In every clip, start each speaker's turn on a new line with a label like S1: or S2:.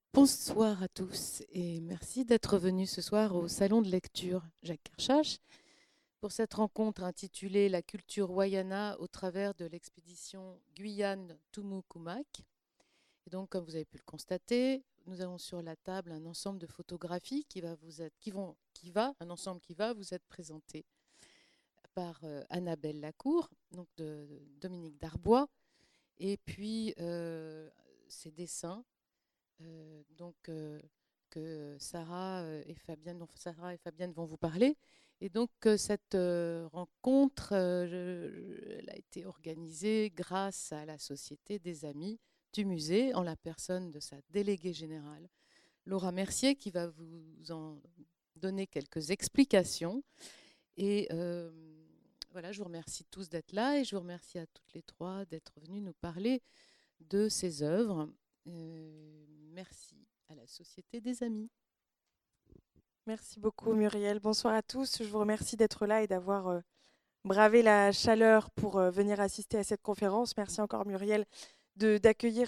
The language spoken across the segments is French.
S1: Bonsoir à tous et merci d'être venus ce soir au Salon de lecture Jacques Kershach pour cette rencontre intitulée La culture Wayana au travers de l'expédition Guyane-Tumu-Kumak. Et donc, comme vous avez pu le constater, nous avons sur la table un ensemble de photographies un ensemble qui va vous être présenté par Annabelle Lacour, donc de Dominique Darbois, et puis ces dessins donc que Sarah et Fabienne vont vous parler. Et donc cette rencontre, elle a été organisée grâce à la Société des Amis du musée, en la personne de sa déléguée générale, Laura Mercier, qui va vous en donner quelques explications. Et voilà, je vous remercie tous d'être là et je vous remercie à toutes les trois d'être venues nous parler de ces œuvres. Merci à la Société des Amis.
S2: Merci beaucoup Muriel. Bonsoir à tous. Je vous remercie d'être là et d'avoir bravé la chaleur pour venir assister à cette conférence. Merci encore Muriel d'accueillir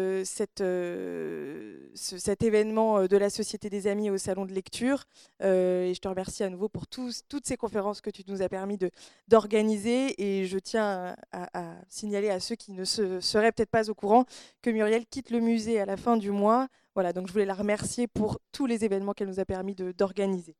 S2: cet événement de la Société des Amis au Salon de lecture. Et je te remercie à nouveau pour toutes ces conférences que tu nous as permis d'organiser. Et je tiens à signaler à ceux qui ne seraient peut-être pas au courant que Muriel quitte le musée à la fin du mois. Voilà, donc je voulais la remercier pour tous les événements qu'elle nous a permis d'organiser.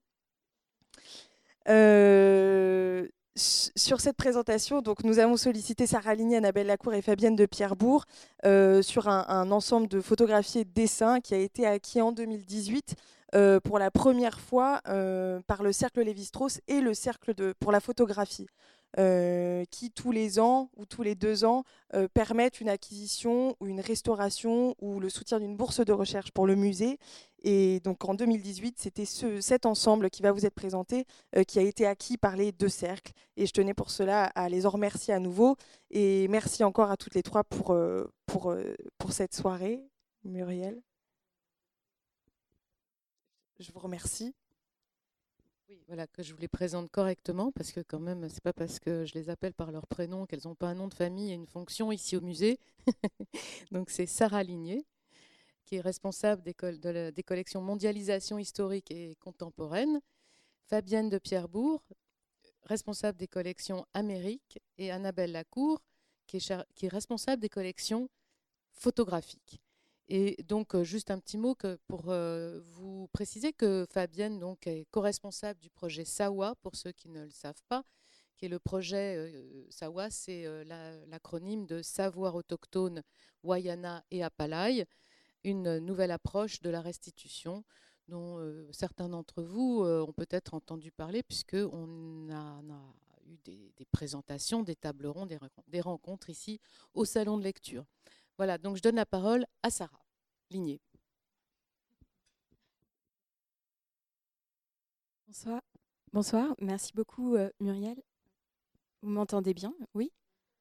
S2: Sur cette présentation, donc, nous avons sollicité Sarah Ligny, Annabelle Lacour et Fabienne de Pierrebourg sur un ensemble de photographies et de dessins qui a été acquis en 2018 pour la première fois par le Cercle Lévi-Strauss et le Cercle pour la photographie, qui tous les ans ou tous les 2 ans permettent une acquisition ou une restauration ou le soutien d'une bourse de recherche pour le musée. Et donc en 2018, c'était cet ensemble qui va vous être présenté, qui a été acquis par les 2 cercles. Et je tenais pour cela à les en remercier à nouveau. Et merci encore à toutes les trois pour cette soirée. Muriel, je vous remercie.
S1: Oui, voilà, que je vous les présente correctement, parce que quand même, c'est pas parce que je les appelle par leur prénom qu'elles n'ont pas un nom de famille et une fonction ici au musée. Donc c'est Sarah Ligné, qui est responsable des collections Mondialisation historique et contemporaine, Fabienne de Pierrebourg, responsable des collections Amérique, et Annabelle Lacour, qui est responsable des collections photographiques. Et donc, juste un petit mot pour vous préciser que Fabienne donc, est co-responsable du projet SAWA, pour ceux qui ne le savent pas, qui est le projet SAWA, c'est l'acronyme de Savoir autochtone, Wayana et Apalai, une nouvelle approche de la restitution dont certains d'entre vous ont peut-être entendu parler, puisqu'on a eu des présentations, des tables rondes, des rencontres ici au Salon de lecture. Voilà, donc je donne la parole à Sarah Ligné.
S3: Bonsoir. Bonsoir, merci beaucoup Muriel. Vous m'entendez bien? Oui?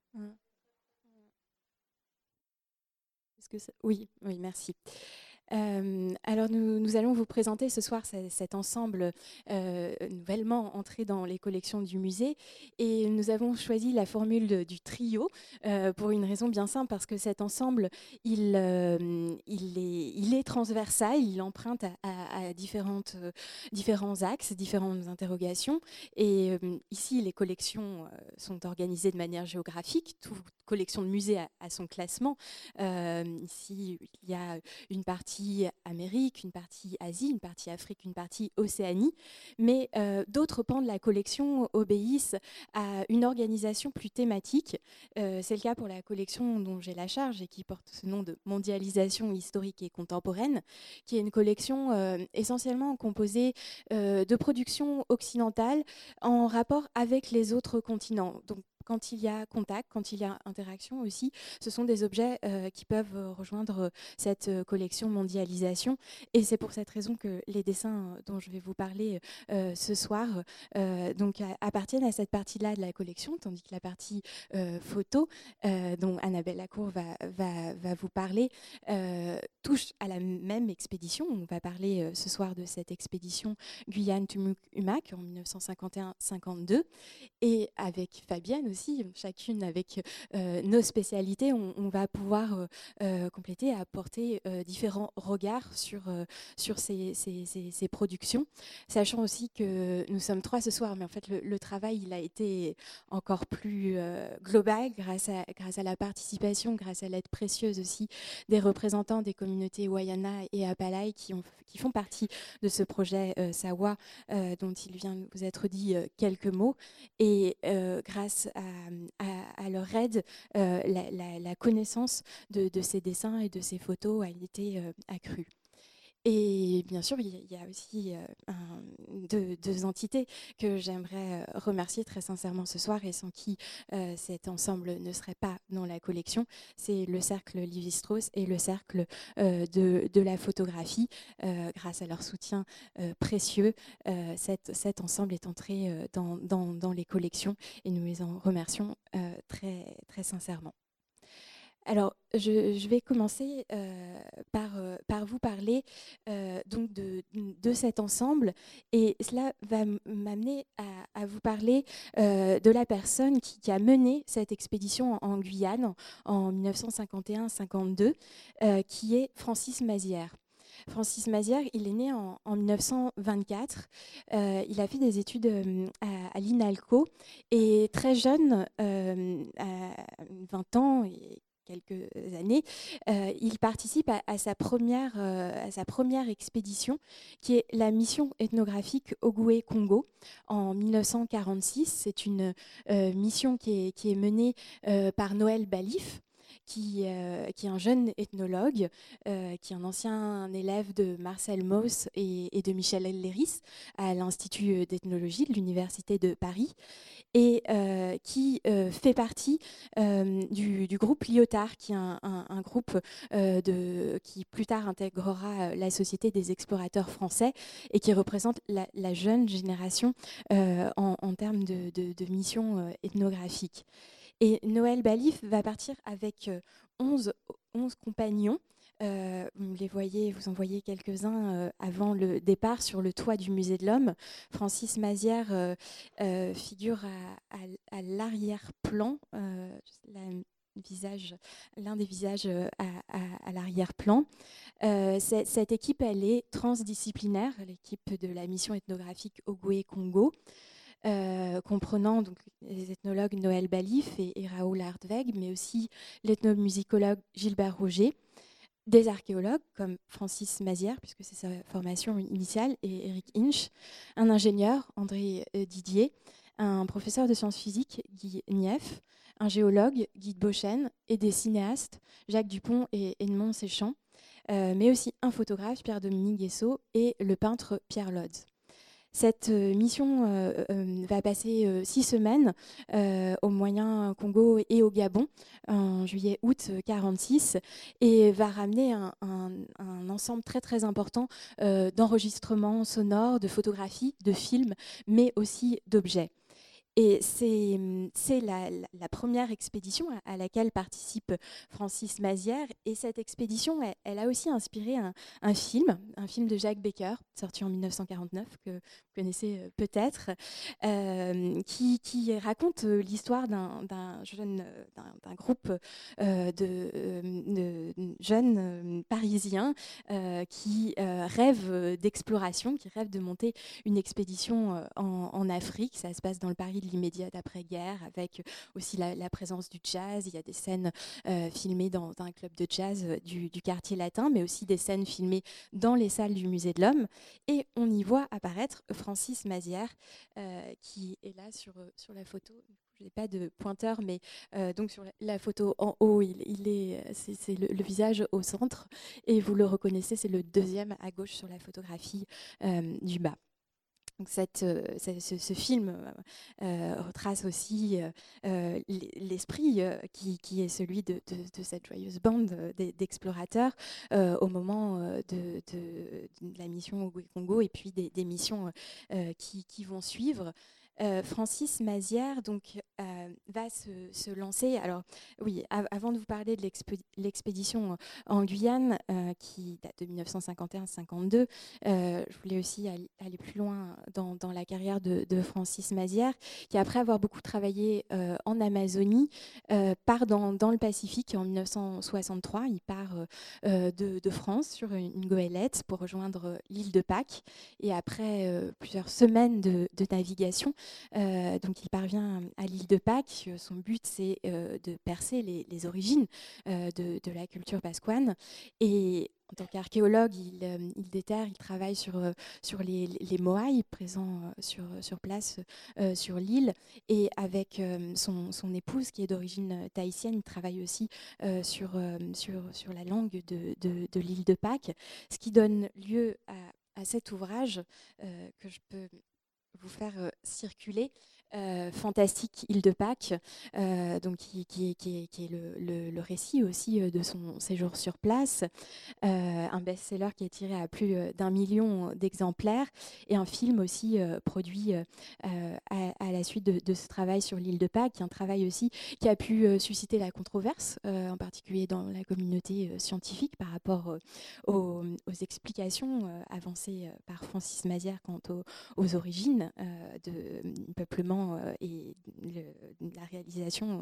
S3: Oui, oui, merci. Alors nous allons vous présenter ce soir cet ensemble nouvellement entré dans les collections du musée, et nous avons choisi la formule du trio pour une raison bien simple, parce que cet ensemble il est transversal, il emprunte à différents axes, différentes interrogations, et ici les collections sont organisées de manière géographique. Toute collection de musée a son classement. Ici il y a une partie Amérique, une partie Asie, une partie Afrique, une partie Océanie. Mais d'autres pans de la collection obéissent à une organisation plus thématique. C'est le cas pour la collection dont j'ai la charge et qui porte ce nom de Mondialisation historique et contemporaine, qui est une collection essentiellement composée de productions occidentales en rapport avec les autres continents. Donc, quand il y a contact, quand il y a interaction aussi, ce sont des objets qui peuvent rejoindre cette collection Mondialisation. Et c'est pour cette raison que les dessins dont je vais vous parler ce soir donc appartiennent à cette partie-là de la collection, tandis que la partie photo, dont Annabelle Lacour va vous parler, touche à la même expédition. On va parler ce soir de cette expédition Guyane-Tumuk-Umak en 1951-52. Et avec Fabienne aussi, chacune avec nos spécialités, on va pouvoir compléter et apporter différents regards sur ces productions, sachant aussi que nous sommes 3 ce soir, mais en fait le travail il a été encore plus global grâce à la participation, grâce à l'aide précieuse aussi des représentants des communautés Wayana et Apalai qui font partie de ce projet Sawa dont il vient de vous être dit quelques mots. Et grâce à leur aide, la connaissance de ces dessins et de ces photos a été accrue. Et bien sûr, il y a aussi deux entités que j'aimerais remercier très sincèrement ce soir et sans qui cet ensemble ne serait pas dans la collection. C'est le Cercle Lévi-Strauss et le Cercle de la photographie. Grâce à leur soutien précieux, cet ensemble est entré dans les collections et nous les en remercions très, très sincèrement. Alors, je vais commencer par vous parler donc de cet ensemble et cela va m'amener à vous parler de la personne qui a mené cette expédition en Guyane en 1951-52, qui est Francis Mazières. Francis Mazières, il est né en 1924. Il a fait des études à l'INALCO et très jeune, à 20 ans et quelques années, il participe à sa première expédition, qui est la mission ethnographique Ogooué-Congo en 1946. C'est une mission qui est menée par Noël Balif, qui est un jeune ethnologue, qui est un ancien élève de Marcel Mauss et de Michel Léris à l'Institut d'ethnologie de l'Université de Paris, et qui fait partie du groupe Lyotard, qui est un groupe qui plus tard intégrera la Société des explorateurs français et qui représente la jeune génération en termes de mission ethnographique. Et Noël Balif va partir avec 11 compagnons. Vous en voyez quelques-uns avant le départ sur le toit du Musée de l'Homme. Francis Mazières figure à l'arrière-plan, l'un des visages à l'arrière-plan. Cette équipe, elle est transdisciplinaire, l'équipe de la mission ethnographique Ogooué-Congo. Comprenant donc les ethnologues Noël Balif et Raoul Hartweg, mais aussi l'ethnomusicologue Gilbert Roger, des archéologues comme Francis Mazières, puisque c'est sa formation initiale, et Eric Hinch, un ingénieur, André Didier, un professeur de sciences physiques, Guy Nief, un géologue, Guy de Beauchesne, et des cinéastes, Jacques Dupont et Edmond Séchant, mais aussi un photographe, Pierre-Dominique Guessot, et le peintre Pierre Lodz. Cette mission va passer 6 semaines au Moyen-Congo et au Gabon en juillet-août 1946 et va ramener un ensemble très très important d'enregistrements sonores, de photographies, de films, mais aussi d'objets. Et c'est la première expédition à laquelle participe Francis Mazières. Et cette expédition, elle a aussi inspiré un film de Jacques Becker, sorti en 1949, que vous connaissez peut-être, qui raconte l'histoire d'un groupe de jeunes Parisiens qui rêvent d'exploration, qui rêvent de monter une expédition en Afrique. Ça se passe dans le Paris de l'immédiat d'après-guerre, avec aussi la présence du jazz. Il y a des scènes filmées dans un club de jazz du quartier latin, mais aussi des scènes filmées dans les salles du Musée de l'Homme. Et on y voit apparaître Francis Mazières, qui est là sur la photo. Je n'ai pas de pointeur, mais donc sur la photo en haut, c'est le visage au centre, et vous le reconnaissez, c'est le deuxième à gauche sur la photographie du bas. Donc ce film retrace aussi l'esprit qui est celui de cette joyeuse bande d'explorateurs au moment de la mission au Congo et puis des missions qui vont suivre. Francis Mazières donc, va se lancer. Alors oui, avant de vous parler de l'expédition en Guyane, qui date de 1951-52, je voulais aussi aller plus loin dans la carrière de Francis Mazières, qui après avoir beaucoup travaillé en Amazonie, part dans le Pacifique en 1963. Il part de France sur une goélette pour rejoindre l'île de Pâques. Et après plusieurs semaines de navigation, donc il parvient à l'île de Pâques. Son but, c'est de percer les origines de la culture pasquane. Et en tant qu'archéologue, il déterre, il travaille sur les Moai présents sur place sur l'île. Et avec son épouse, qui est d'origine tahitienne, il travaille aussi sur la langue de l'île de Pâques, ce qui donne lieu à cet ouvrage que je peux vous faire circuler. Fantastique île de Pâques, donc qui est le récit aussi de son séjour sur place, un best-seller qui est tiré à plus d'1 million d'exemplaires, et un film aussi produit à la suite de ce travail sur l'île de Pâques, un travail aussi qui a pu susciter la controverse, en particulier dans la communauté scientifique par rapport aux explications avancées par Francis Mazières quant aux origines de peuplement et la réalisation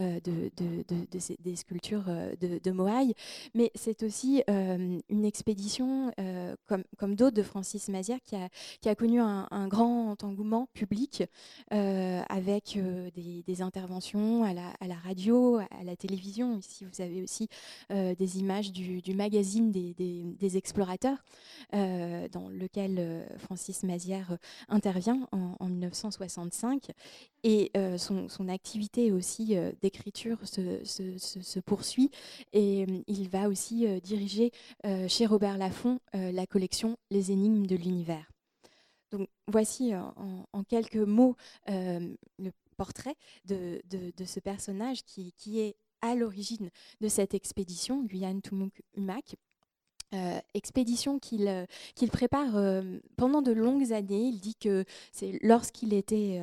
S3: des sculptures de Moai. Mais c'est aussi une expédition, comme d'autres de Francis Mazières, qui a connu un grand engouement public, avec des interventions à la radio, à la télévision. Ici, vous avez aussi des images du magazine des explorateurs, dans lequel Francis Mazières intervient en 1965. Et son activité aussi d'écriture se poursuit, et il va aussi diriger chez Robert Laffont la collection Les énigmes de l'univers. Donc voici en quelques mots le portrait de ce personnage qui est à l'origine de cette expédition, Guyane-Toumouk-Umac. Expédition qu'il prépare pendant de longues années. Il dit que c'est lorsqu'il était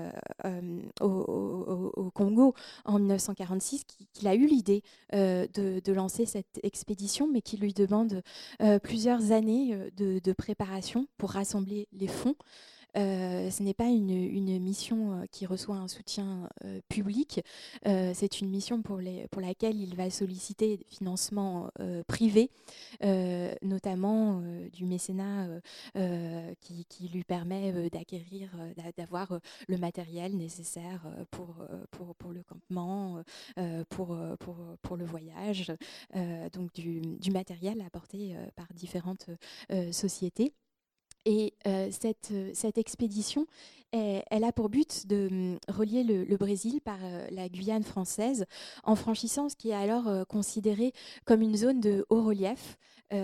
S3: au Congo en 1946 qu'il a eu l'idée de lancer cette expédition, mais qui lui demande plusieurs années de préparation pour rassembler les fonds. Ce n'est pas une mission qui reçoit un soutien public. C'est une mission pour laquelle il va solliciter des financements privés, notamment du mécénat qui lui permet d'acquérir, d'avoir le matériel nécessaire pour le campement, pour le voyage, donc du matériel apporté par différentes sociétés. Et cette expédition, elle a pour but de relier le Brésil par la Guyane française, en franchissant ce qui est alors considéré comme une zone de haut relief,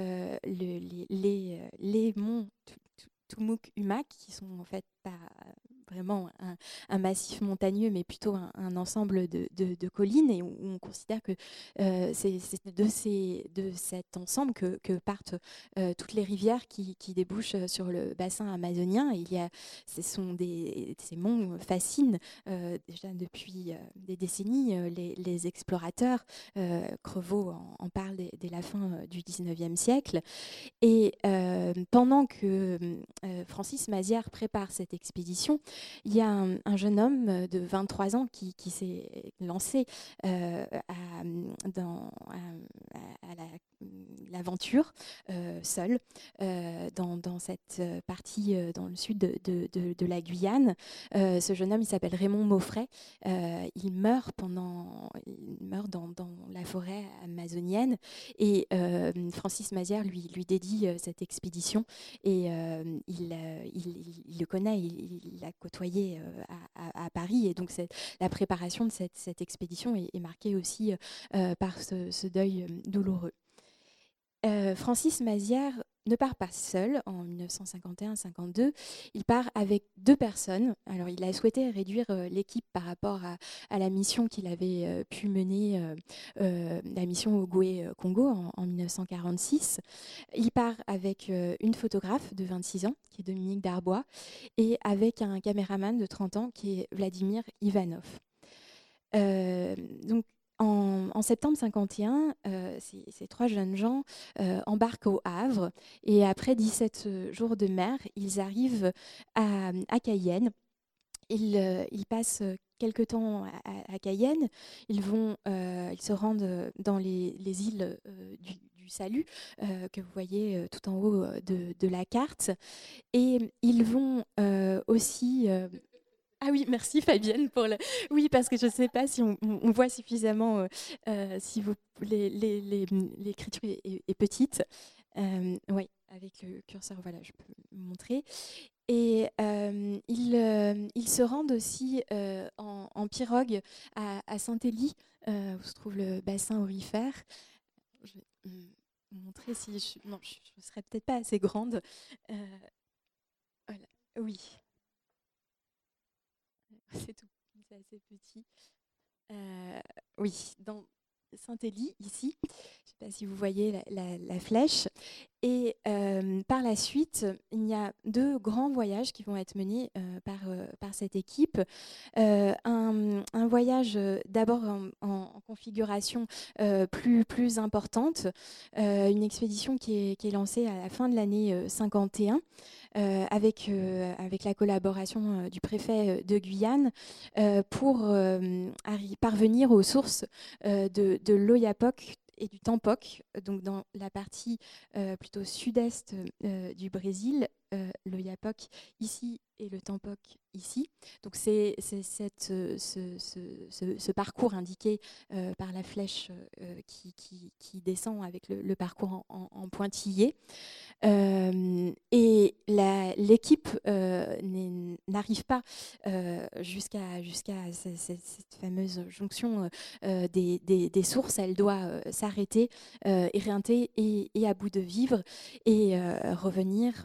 S3: les monts Toumouk-Umac, qui sont en fait pas vraiment un massif montagneux, mais plutôt un ensemble de collines, et où on considère que c'est de cet ensemble que partent toutes les rivières qui débouchent sur le bassin amazonien. Et ces monts fascinent déjà depuis des décennies les explorateurs. Crevaux en parle dès la fin du 19e siècle. Et pendant que Francis Mazières prépare cette expédition, il y a un jeune homme de 23 ans qui s'est lancé à l'aventure seul dans cette partie dans le sud de la Guyane. Ce jeune homme, il s'appelle Raymond Maufray. Il meurt dans la forêt amazonienne, et Francis Mazières lui dédie cette expédition, et il le connaît, il l'a côtoyé à Paris, et donc la préparation de cette expédition est marquée aussi par ce deuil douloureux. Francis Mazières ne part pas seul en 1951-52, il part avec 2 personnes. Alors il a souhaité réduire l'équipe par rapport à la mission qu'il avait pu mener, la mission au Goué-Congo en 1946. Il part avec une photographe de 26 ans, qui est Dominique Darbois, et avec un caméraman de 30 ans, qui est Vladimir Ivanov. Donc, en septembre 51, ces 3 jeunes gens embarquent au Havre et après 17 jours de mer, ils arrivent à Cayenne. Ils passent quelque temps à Cayenne. Ils se rendent dans les îles du Salut, que vous voyez tout en haut de la carte. Et ils vont aussi... Ah oui, merci Fabienne pour le... Oui, parce que je ne sais pas si on voit suffisamment, si l'écriture est petite. Oui, avec le curseur, voilà, je peux montrer. Et ils se rendent aussi en pirogue à Saint-Élie, où se trouve le bassin aurifère. Je vais vous montrer si je... Non, je ne serais peut-être pas assez grande. Voilà. Oui. C'est tout, c'est assez petit. Oui, dans Saint-Élie, ici, je ne sais pas si vous voyez la flèche. Et par la suite, il y a 2 grands voyages qui vont être menés par cette équipe. Un voyage d'abord en configuration plus importante, une expédition qui est lancée à la fin de l'année 51. Avec la collaboration du préfet de Guyane pour parvenir aux sources de l'Oyapock et du Tampoc, donc dans la partie plutôt sud-est du Brésil, l'Oyapock ici et le Tampoc ici. Donc c'est ce parcours indiqué par la flèche qui descend avec le parcours en pointillé. Et l'équipe n'arrive pas jusqu'à cette fameuse jonction des sources. Elle doit s'arrêter, éreinter et à bout de vivre et revenir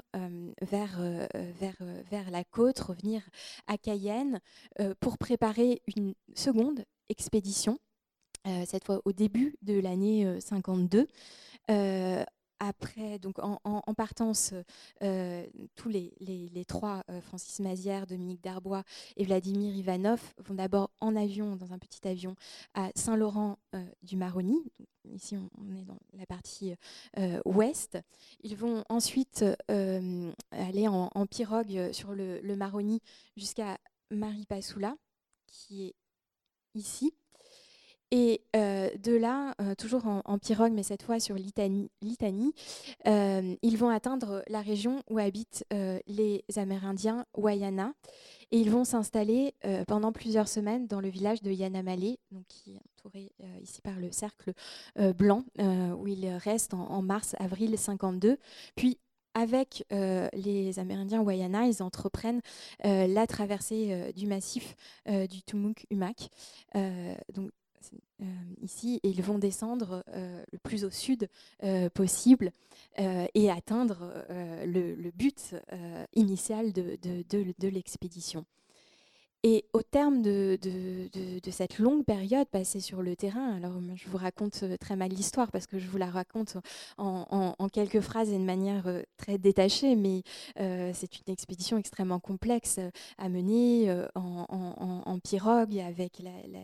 S3: vers la côte, revenir à Cayenne pour préparer une seconde expédition, cette fois au début de l'année 52. Après, donc en partance, tous les 3, Francis Mazières, Dominique Darbois et Vladimir Ivanov, vont d'abord en avion, dans un petit avion, à Saint-Laurent du Maroni. Donc, ici, on est dans la partie ouest. Ils vont ensuite aller en pirogue sur le Maroni jusqu'à Maripasoula, qui est ici. Et de là, toujours en pirogue, mais cette fois sur Litanie, ils vont atteindre la région où habitent les Amérindiens Wayana. Et ils vont s'installer pendant plusieurs semaines dans le village de Yanamale, donc qui est entouré ici par le cercle blanc, où ils restent en mars-avril 52. Puis, avec les Amérindiens Wayana, ils entreprennent la traversée du massif du Tumuk-Umak. Donc, ici, et ils vont descendre le plus au sud possible et atteindre le but initial de l'expédition. Et au terme de cette longue période passée sur le terrain, alors je vous raconte très mal l'histoire parce que je vous la raconte en quelques phrases et de manière très détachée, mais c'est une expédition extrêmement complexe à mener en pirogue, avec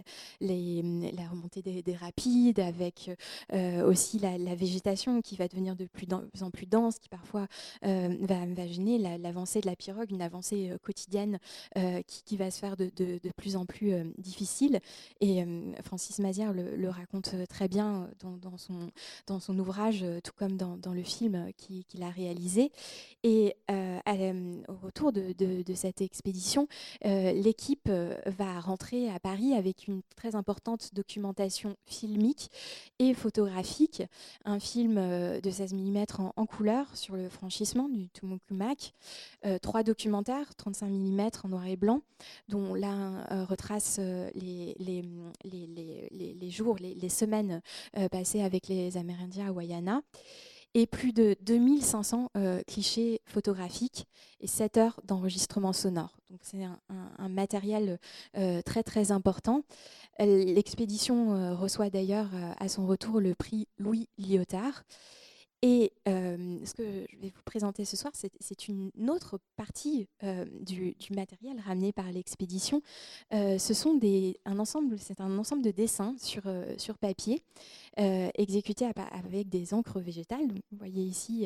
S3: la remontée des rapides, avec aussi la végétation qui va devenir de plus en plus dense, qui parfois va gêner l'avancée de la pirogue, une avancée quotidienne qui va se faire de plus en plus difficile. Et Francis Mazières le raconte très bien dans son ouvrage, tout comme dans le film qu'il a réalisé. Et au retour de cette expédition, l'équipe va rentrer à Paris avec une très importante documentation filmique et photographique. Un film de 16 mm en couleur sur le franchissement du Tumuk-Umak, 3 documentaires 35 mm en noir et blanc, dont l'un retrace les jours, les semaines passées avec les Amérindiens à Wayana. et plus de 2500 clichés photographiques et 7 heures d'enregistrement sonore. Donc c'est un matériel très très important. L'expédition reçoit d'ailleurs à son retour le prix Louis Lyotard. Et ce que je vais vous présenter ce soir, c'est une autre partie du matériel ramené par l'expédition. C'est un ensemble de dessins sur papier exécutés avec des encres végétales. Donc, vous voyez ici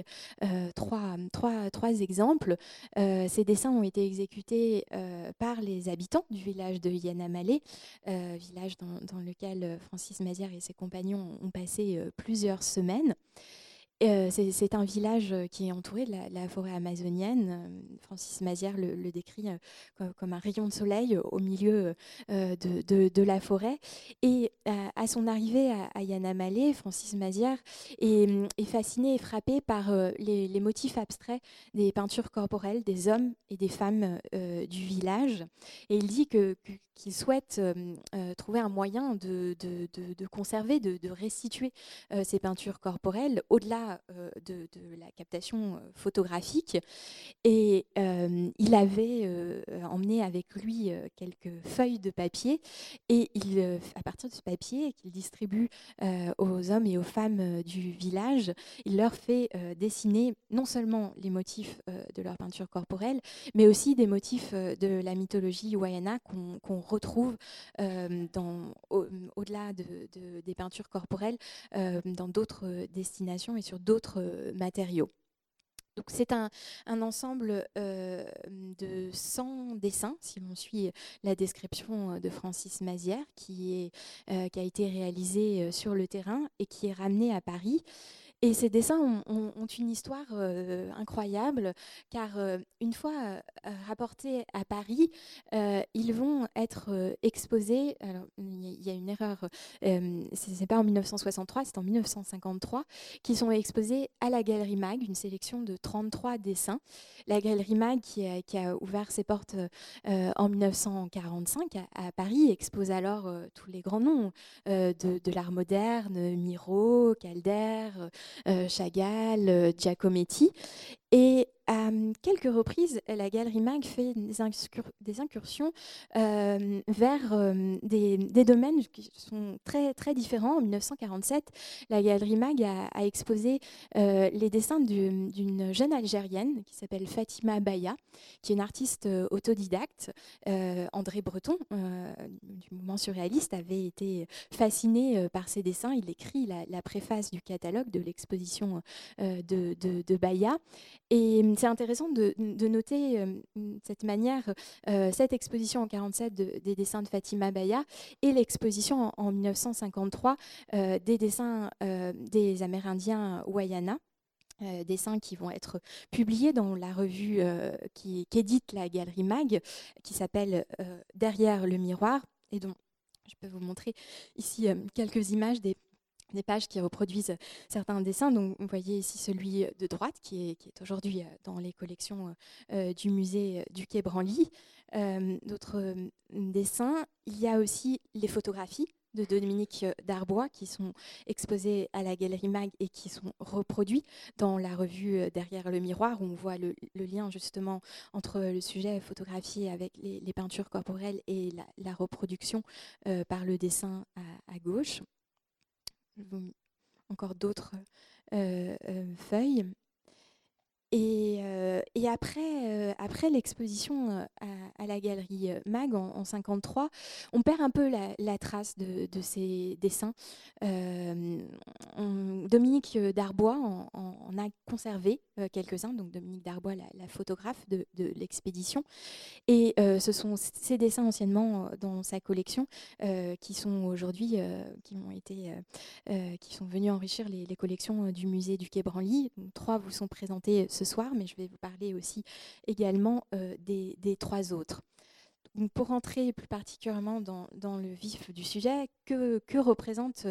S3: trois exemples. Ces dessins ont été exécutés par les habitants du village de Yanamale, village dans lequel Francis Mazières et ses compagnons ont passé plusieurs semaines. C'est un village qui est entouré de la forêt amazonienne. Francis Mazières le décrit comme un rayon de soleil au milieu de la forêt. Et à son arrivée à Yanamale, Francis Mazières est fasciné et frappé par les motifs abstraits des peintures corporelles des hommes et des femmes du village. Et il dit qu'il souhaite trouver un moyen de conserver, de restituer ces peintures corporelles au-delà de la captation photographique. Et il avait emmené avec lui quelques feuilles de papier et à partir de ce papier qu'il distribue aux hommes et aux femmes du village, il leur fait dessiner non seulement les motifs de leur peinture corporelle, mais aussi des motifs de la mythologie wayana qu'on retrouve au-delà des peintures corporelles dans d'autres destinations et sur d'autres matériaux. Donc c'est un ensemble de 100 dessins, si l'on suit la description de Francis Mazières, qui a été réalisé sur le terrain et qui est ramené à Paris. Et ces dessins ont une histoire incroyable, car une fois rapportés à Paris, ils vont être exposés. Alors, il y a une erreur, c'est pas en 1963, c'est en 1953, qui sont exposés à la Galerie Mag, une sélection de 33 dessins. La Galerie Mag, qui a ouvert ses portes en 1945 à Paris, expose alors tous les grands noms de l'art moderne, Miro, Calder, Chagall, Giacometti. Et à quelques reprises, la Galerie Mag fait des incursions vers des domaines qui sont très, très différents. En 1947, la Galerie Mag a exposé les dessins d'une jeune Algérienne qui s'appelle Fatima Baya, qui est une artiste autodidacte. André Breton, du mouvement surréaliste, avait été fasciné par ses dessins. Il écrit la préface du catalogue de l'exposition de Baya. Et c'est intéressant de noter cette manière, cette exposition en 1947 des dessins de Fatima Baya et l'exposition en 1953 des dessins des Amérindiens Wayana. Dessins qui vont être publiés dans la revue qu'édite la Galerie Mag, qui s'appelle Derrière le miroir, et dont je peux vous montrer ici quelques images des pages qui reproduisent certains dessins. Donc, vous voyez ici celui de droite qui est aujourd'hui dans les collections du musée du Quai Branly. D'autres dessins. Il y a aussi les photographies de Dominique Darbois qui sont exposées à la Galerie Mag et qui sont reproduits dans la revue Derrière le miroir, où on voit le lien justement entre le sujet photographié avec les peintures corporelles et la reproduction par le dessin à gauche. Encore d'autres feuilles. Et après l'exposition à la Galerie Mag en 1953, on perd un peu la trace de ces dessins. Dominique Darbois en a conservé quelques-uns, donc Dominique Darbois, la photographe de l'expédition. Et ce sont ces dessins anciennement dans sa collection qui sont aujourd'hui, qui sont venus enrichir les collections du musée du Quai Branly. Donc, 3 vous sont présentés ce soir, mais je vais vous parler aussi également des 3 autres. Donc, pour entrer plus particulièrement dans le vif du sujet, que représentent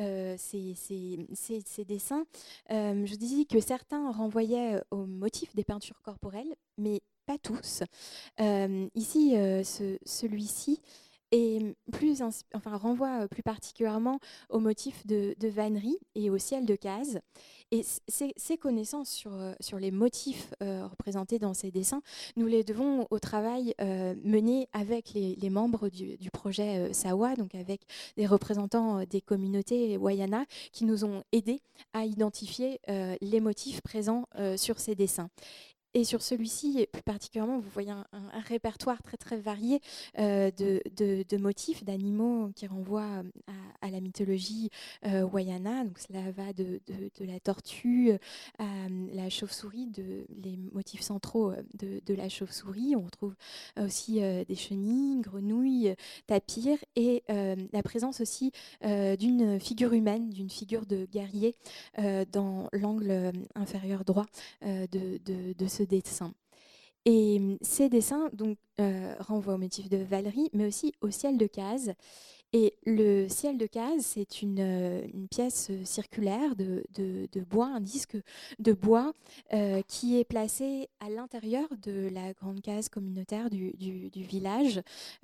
S3: ces dessins? Je disais que certains renvoyaient aux motifs des peintures corporelles, mais pas tous. Ici, celui-ci et renvoie plus particulièrement au motif de vannerie et au ciel de case. Et ces connaissances sur les motifs représentés dans ces dessins, nous les devons au travail mené avec les membres du projet SAWA, donc avec des représentants des communautés Wayana qui nous ont aidés à identifier les motifs présents sur ces dessins. Et sur celui-ci, plus particulièrement, vous voyez un répertoire très très varié de motifs, d'animaux qui renvoient à la mythologie Wayana. Donc cela va de la tortue à la chauve-souris, les motifs centraux de la chauve-souris. On retrouve aussi des chenilles, grenouilles, tapirs et la présence aussi d'une figure humaine, d'une figure de guerrier dans l'angle inférieur droit de ce dessin. Et ces dessins donc, renvoient au motif de Valérie, mais aussi au ciel de case. Et le ciel de case, c'est une pièce circulaire de bois, un disque de bois qui est placé à l'intérieur de la grande case communautaire du village,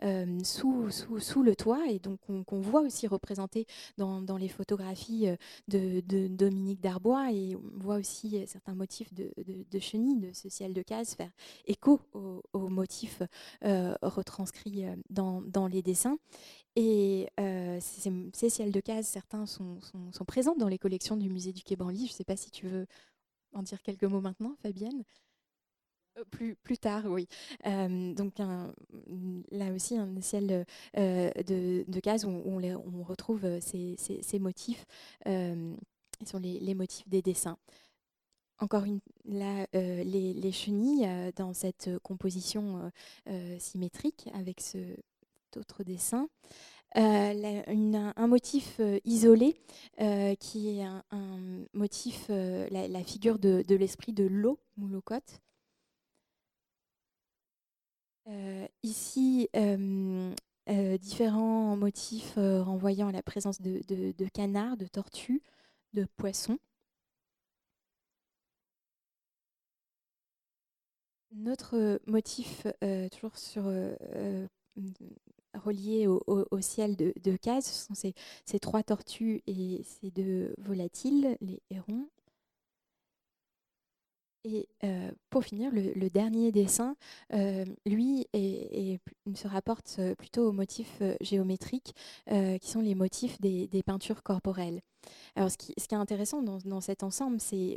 S3: sous le toit, et donc qu'on voit aussi représenté dans les photographies de Dominique Darbois, et on voit aussi certains motifs de chenilles de ce ciel de case faire écho aux motifs retranscrits dans les dessins. Et ces ciels de case, certains sont présents dans les collections du musée du Quai Branly. Je ne sais pas si tu veux en dire quelques mots maintenant, Fabienne. Plus tard, oui. Donc là aussi, un ciel de case où on retrouve ces motifs sur les motifs des dessins. Encore là, les chenilles dans cette composition symétrique avec cet autre dessin. Un motif isolé qui est un motif, la figure de l'esprit de l'eau, Moulocote. Ici, différents motifs renvoyant à la présence de canards, de tortues, de poissons. Notre motif, toujours relié au ciel de case, ce sont ces trois tortues et ces deux volatiles, les hérons. Et pour finir, le dernier dessin, lui, se rapporte plutôt aux motifs géométriques, qui sont les motifs des peintures corporelles. Alors, ce qui est intéressant dans cet ensemble, c'est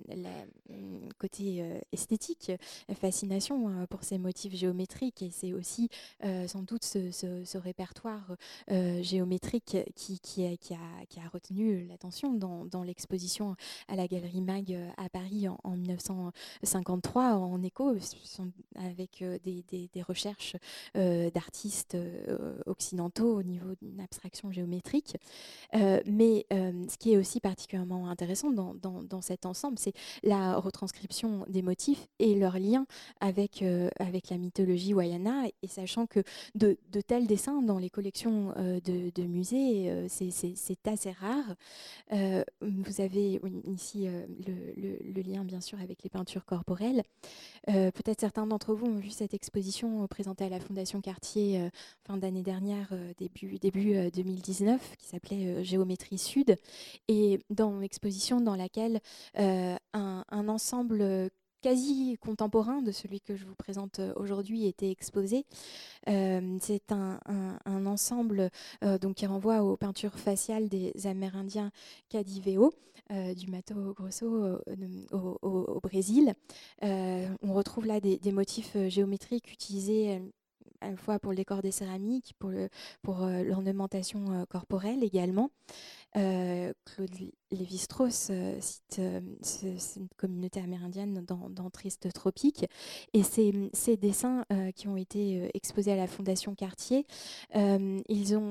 S3: le côté esthétique, la fascination pour ces motifs géométriques, et c'est aussi sans doute ce répertoire géométrique qui a retenu l'attention dans l'exposition à la Galerie Mag à Paris en 1953, en écho avec des recherches d'artistes occidentaux au niveau d'une abstraction géométrique. Mais ce qui est aussi particulièrement intéressant dans cet ensemble, c'est la retranscription des motifs et leur lien avec la mythologie Wayana, et sachant que de tels dessins dans les collections de musées, c'est assez rare. Vous avez ici le lien bien sûr avec les peintures corporelles. Peut-être certains d'entre vous ont vu cette exposition présentée à la Fondation Cartier fin d'année dernière, début 2019, qui s'appelait Géométrie Sud, et dans l'exposition dans laquelle un ensemble quasi contemporain de celui que je vous présente aujourd'hui était exposé. C'est un ensemble donc, qui renvoie aux peintures faciales des Amérindiens Cadiveo, du Mato Grosso au Brésil. On retrouve là des motifs géométriques utilisés à la fois pour le décor des céramiques, pour l'ornementation corporelle également. Claude Lévi-Strauss cite cette communauté amérindienne dans Triste Tropique, et ces dessins qui ont été exposés à la Fondation Cartier, on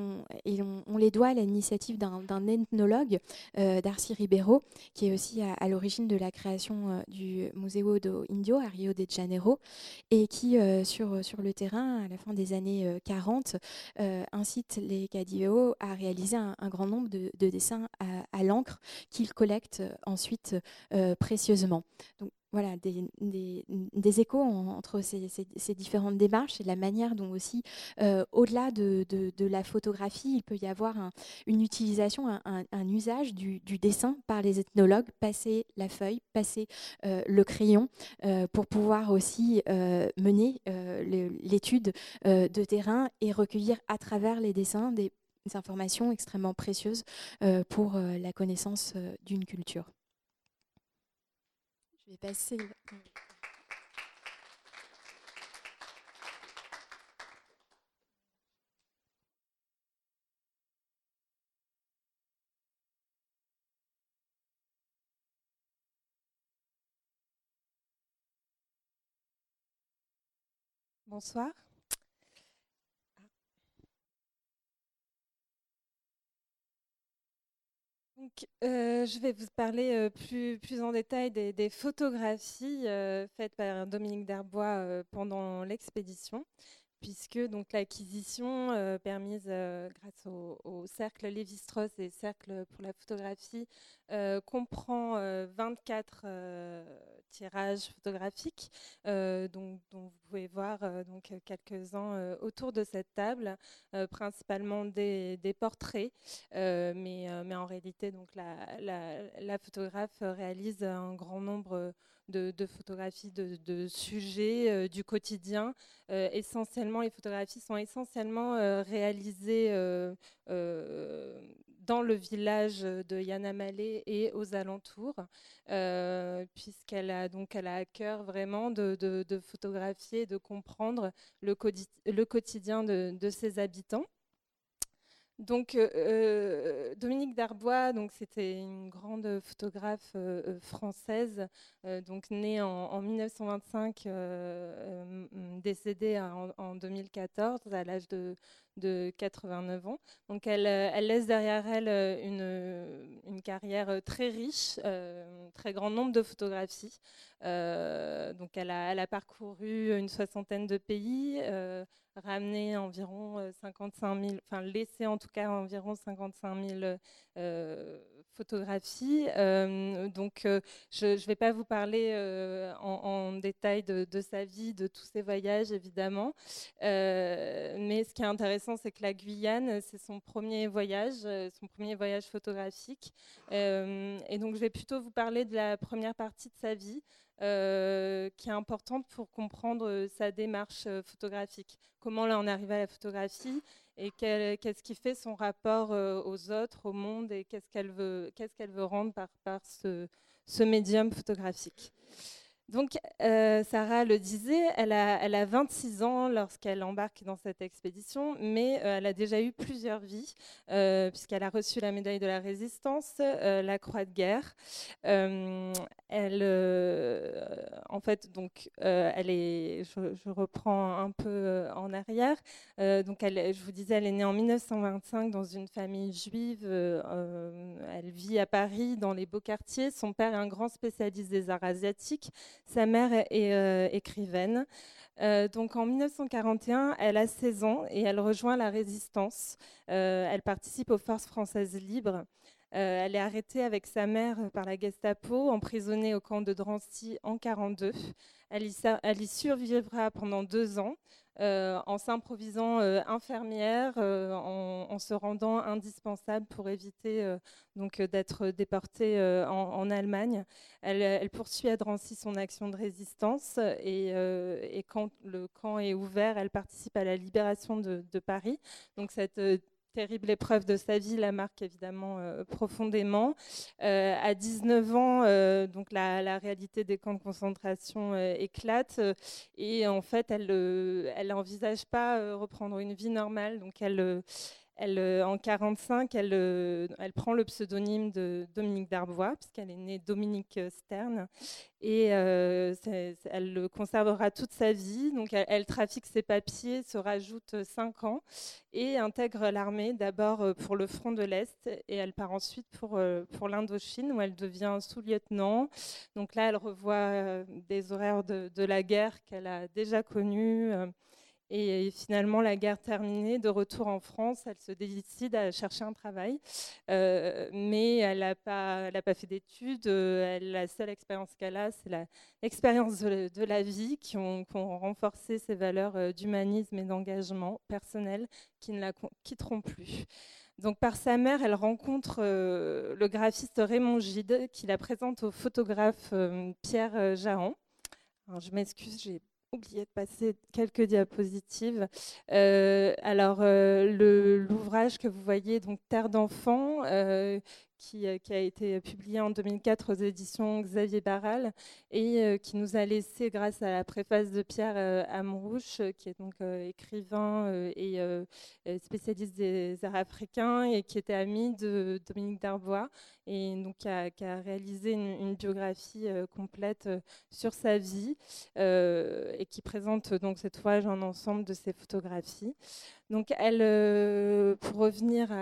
S3: les doit à l'initiative d'un ethnologue, Darcy Ribeiro, qui est aussi à l'origine de la création du Museo do Índio à Rio de Janeiro, et qui sur le terrain à la fin des années 40 incite les Cadiveo à réaliser un grand nombre de dessins à l'encre qu'ils collectent ensuite précieusement. Donc, voilà, des échos entre ces différentes démarches et la manière dont aussi, au-delà de la photographie, il peut y avoir une utilisation, un usage du dessin par les ethnologues, passer la feuille, passer le crayon, pour pouvoir aussi mener l'étude de terrain et recueillir à travers les dessins des informations extrêmement précieuses pour la connaissance d'une culture. Je vais passer.
S4: Bonsoir. Donc, je vais vous parler plus en détail des photographies faites par Dominique Darbois pendant l'expédition, puisque donc l'acquisition permise grâce au cercle Lévi-Strauss et cercle pour la photographie comprend 24 tirages photographiques, dont vous pouvez voir donc quelques-uns autour de cette table, principalement des portraits, mais en réalité donc la photographe réalise un grand nombre de photographies de sujets du quotidien. Essentiellement, les photographies sont essentiellement réalisées dans le village de Yanamale et aux alentours, puisqu'elle a à cœur vraiment de photographier, de comprendre le quotidien de ses habitants. Donc, Dominique Darbois, donc c'était une grande photographe française, donc née en 1925, décédée en 2014 à l'âge de 89 ans. Donc, elle laisse derrière elle une carrière très riche, très grand nombre de photographies. Donc, elle a parcouru une soixantaine de pays. Ramené environ 55 000, enfin laissé en tout cas environ 55 000 photographies. Donc je ne vais pas vous parler en détail de sa vie, de tous ses voyages évidemment. Mais ce qui est intéressant, c'est que la Guyane, c'est son premier voyage photographique. Et donc je vais plutôt vous parler de la première partie de sa vie. Qui est importante pour comprendre sa démarche photographique. Comment là on arrive à la photographie et qu'est-ce qui fait son rapport aux autres, au monde et qu'est-ce qu'elle veut rendre par ce médium photographique. Donc, Sarah le disait, elle a 26 ans lorsqu'elle embarque dans cette expédition, mais elle a déjà eu plusieurs vies, puisqu'elle a reçu la médaille de la Résistance, la Croix de guerre. En fait, donc, je reprends un peu en arrière. Donc, je vous disais, elle est née en 1925 dans une famille juive. Elle vit à Paris, dans les beaux quartiers. Son père est un grand spécialiste des arts asiatiques. Sa mère est écrivaine. Donc en 1941, elle a 16 ans et elle rejoint la Résistance. Elle participe aux Forces françaises libres. Elle est arrêtée avec sa mère par la Gestapo, emprisonnée au camp de Drancy en 1942. Elle y survivra pendant 2 ans. En s'improvisant infirmière, en se rendant indispensable pour éviter d'être déportée en Allemagne. Elle poursuit à Drancy son action de résistance et quand le camp est ouvert, elle participe à la libération de Paris. Donc cette terrible épreuve de sa vie la marque évidemment profondément. À 19 ans, donc la réalité des camps de concentration éclate et en fait, elle n'envisage pas reprendre une vie normale. Donc en 1945, elle prend le pseudonyme de Dominique Darbois, puisqu'elle est née Dominique Stern, et elle le conservera toute sa vie. Donc elle trafique ses papiers, se rajoute 5 ans, et intègre l'armée, d'abord pour le front de l'Est, et elle part ensuite pour l'Indochine, où elle devient sous-lieutenant. Donc là, elle revoit des horaires de la guerre qu'elle a déjà connus. Et finalement, la guerre terminée, de retour en France, elle se décide à chercher un travail. Mais elle n'a pas fait d'études. La seule expérience qu'elle a, c'est l'expérience de la vie qui ont renforcé ses valeurs d'humanisme et d'engagement personnel qui ne la quitteront plus. Donc, par sa mère, elle rencontre le graphiste Raymond Gide, qui la présente au photographe Pierre Jahan. Alors, je m'excuse, j'ai oublié de passer quelques diapositives. L'ouvrage que vous voyez, donc Terre d'enfants, qui a été publié en 2004 aux éditions Xavier Barral et qui nous a laissé, grâce à la préface de Pierre Amrouche, qui est donc écrivain et spécialiste des arts africains et qui était ami de Dominique Darbois, et donc qui a réalisé une biographie complète sur sa vie et qui présente donc cet ouvrage en ensemble de ses photographies. Donc pour revenir